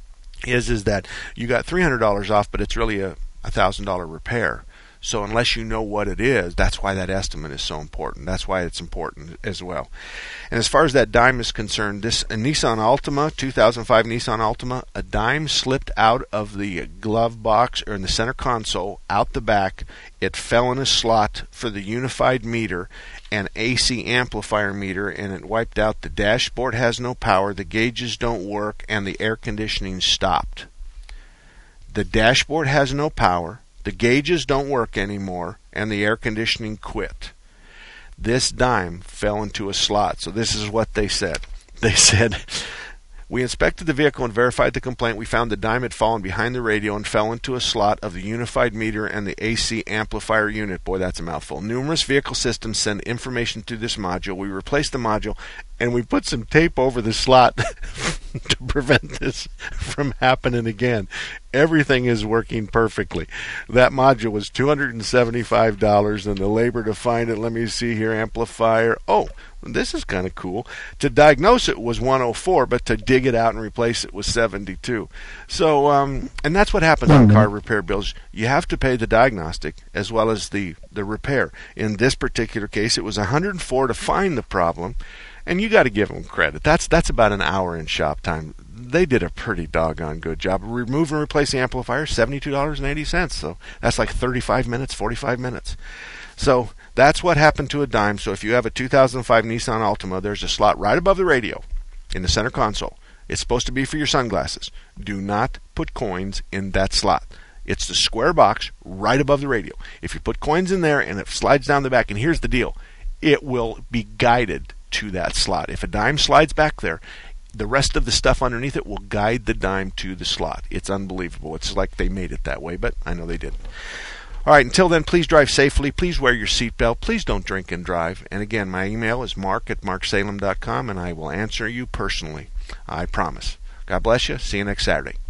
is is that you got three hundred dollars off, but it's really a one thousand dollars repair. So unless you know what it is, that's why that estimate is so important. That's why it's important as well. And as far as that dime is concerned, this a Nissan Altima, two thousand five Nissan Altima, a dime slipped out of the glove box or in the center console, out the back. It fell in a slot for the unified meter and A C amplifier meter, and it wiped out. The dashboard has no power, the gauges don't work, and the air conditioning stopped. The dashboard has no power. The gauges don't work anymore, and the air conditioning quit. This dime fell into a slot. So this is what they said. They said, We inspected the vehicle and verified the complaint. We found the dime had fallen behind the radio and fell into a slot of the unified meter and the A C amplifier unit. Boy, that's a mouthful. Numerous vehicle systems send information to this module. We replaced the module, and we put some tape over the slot to prevent this from happening again. Everything is working perfectly. That module was two hundred seventy-five dollars, and the labor to find it, let me see here, amplifier. Oh, this is kind of cool. To diagnose it was one hundred four, but to dig it out and replace it was seventy-two. So, um, and that's what happens on car repair bills. You have to pay the diagnostic as well as the, the repair. In this particular case, it was one hundred four to find the problem, and you got to give them credit. That's that's about an hour in shop time. They did a pretty doggone good job. Remove and replace the amplifier, seventy-two dollars and eighty cents. So that's like thirty-five minutes, forty-five minutes. So that's what happened to a dime. So if you have a two thousand five Nissan Altima, there's a slot right above the radio in the center console. It's supposed to be for your sunglasses. Do not put coins in that slot. It's the square box right above the radio. If you put coins in there and it slides down the back, and here's the deal, it will be guided to that slot. If a dime slides back there, the rest of the stuff underneath it will guide the dime to the slot. It's unbelievable. It's like they made it that way, but I know they didn't. All right, until then, please drive safely. Please wear your seatbelt. Please don't drink and drive. And again, my email is mark at mark salem dot com, and I will answer you personally. I promise. God bless you. See you next Saturday.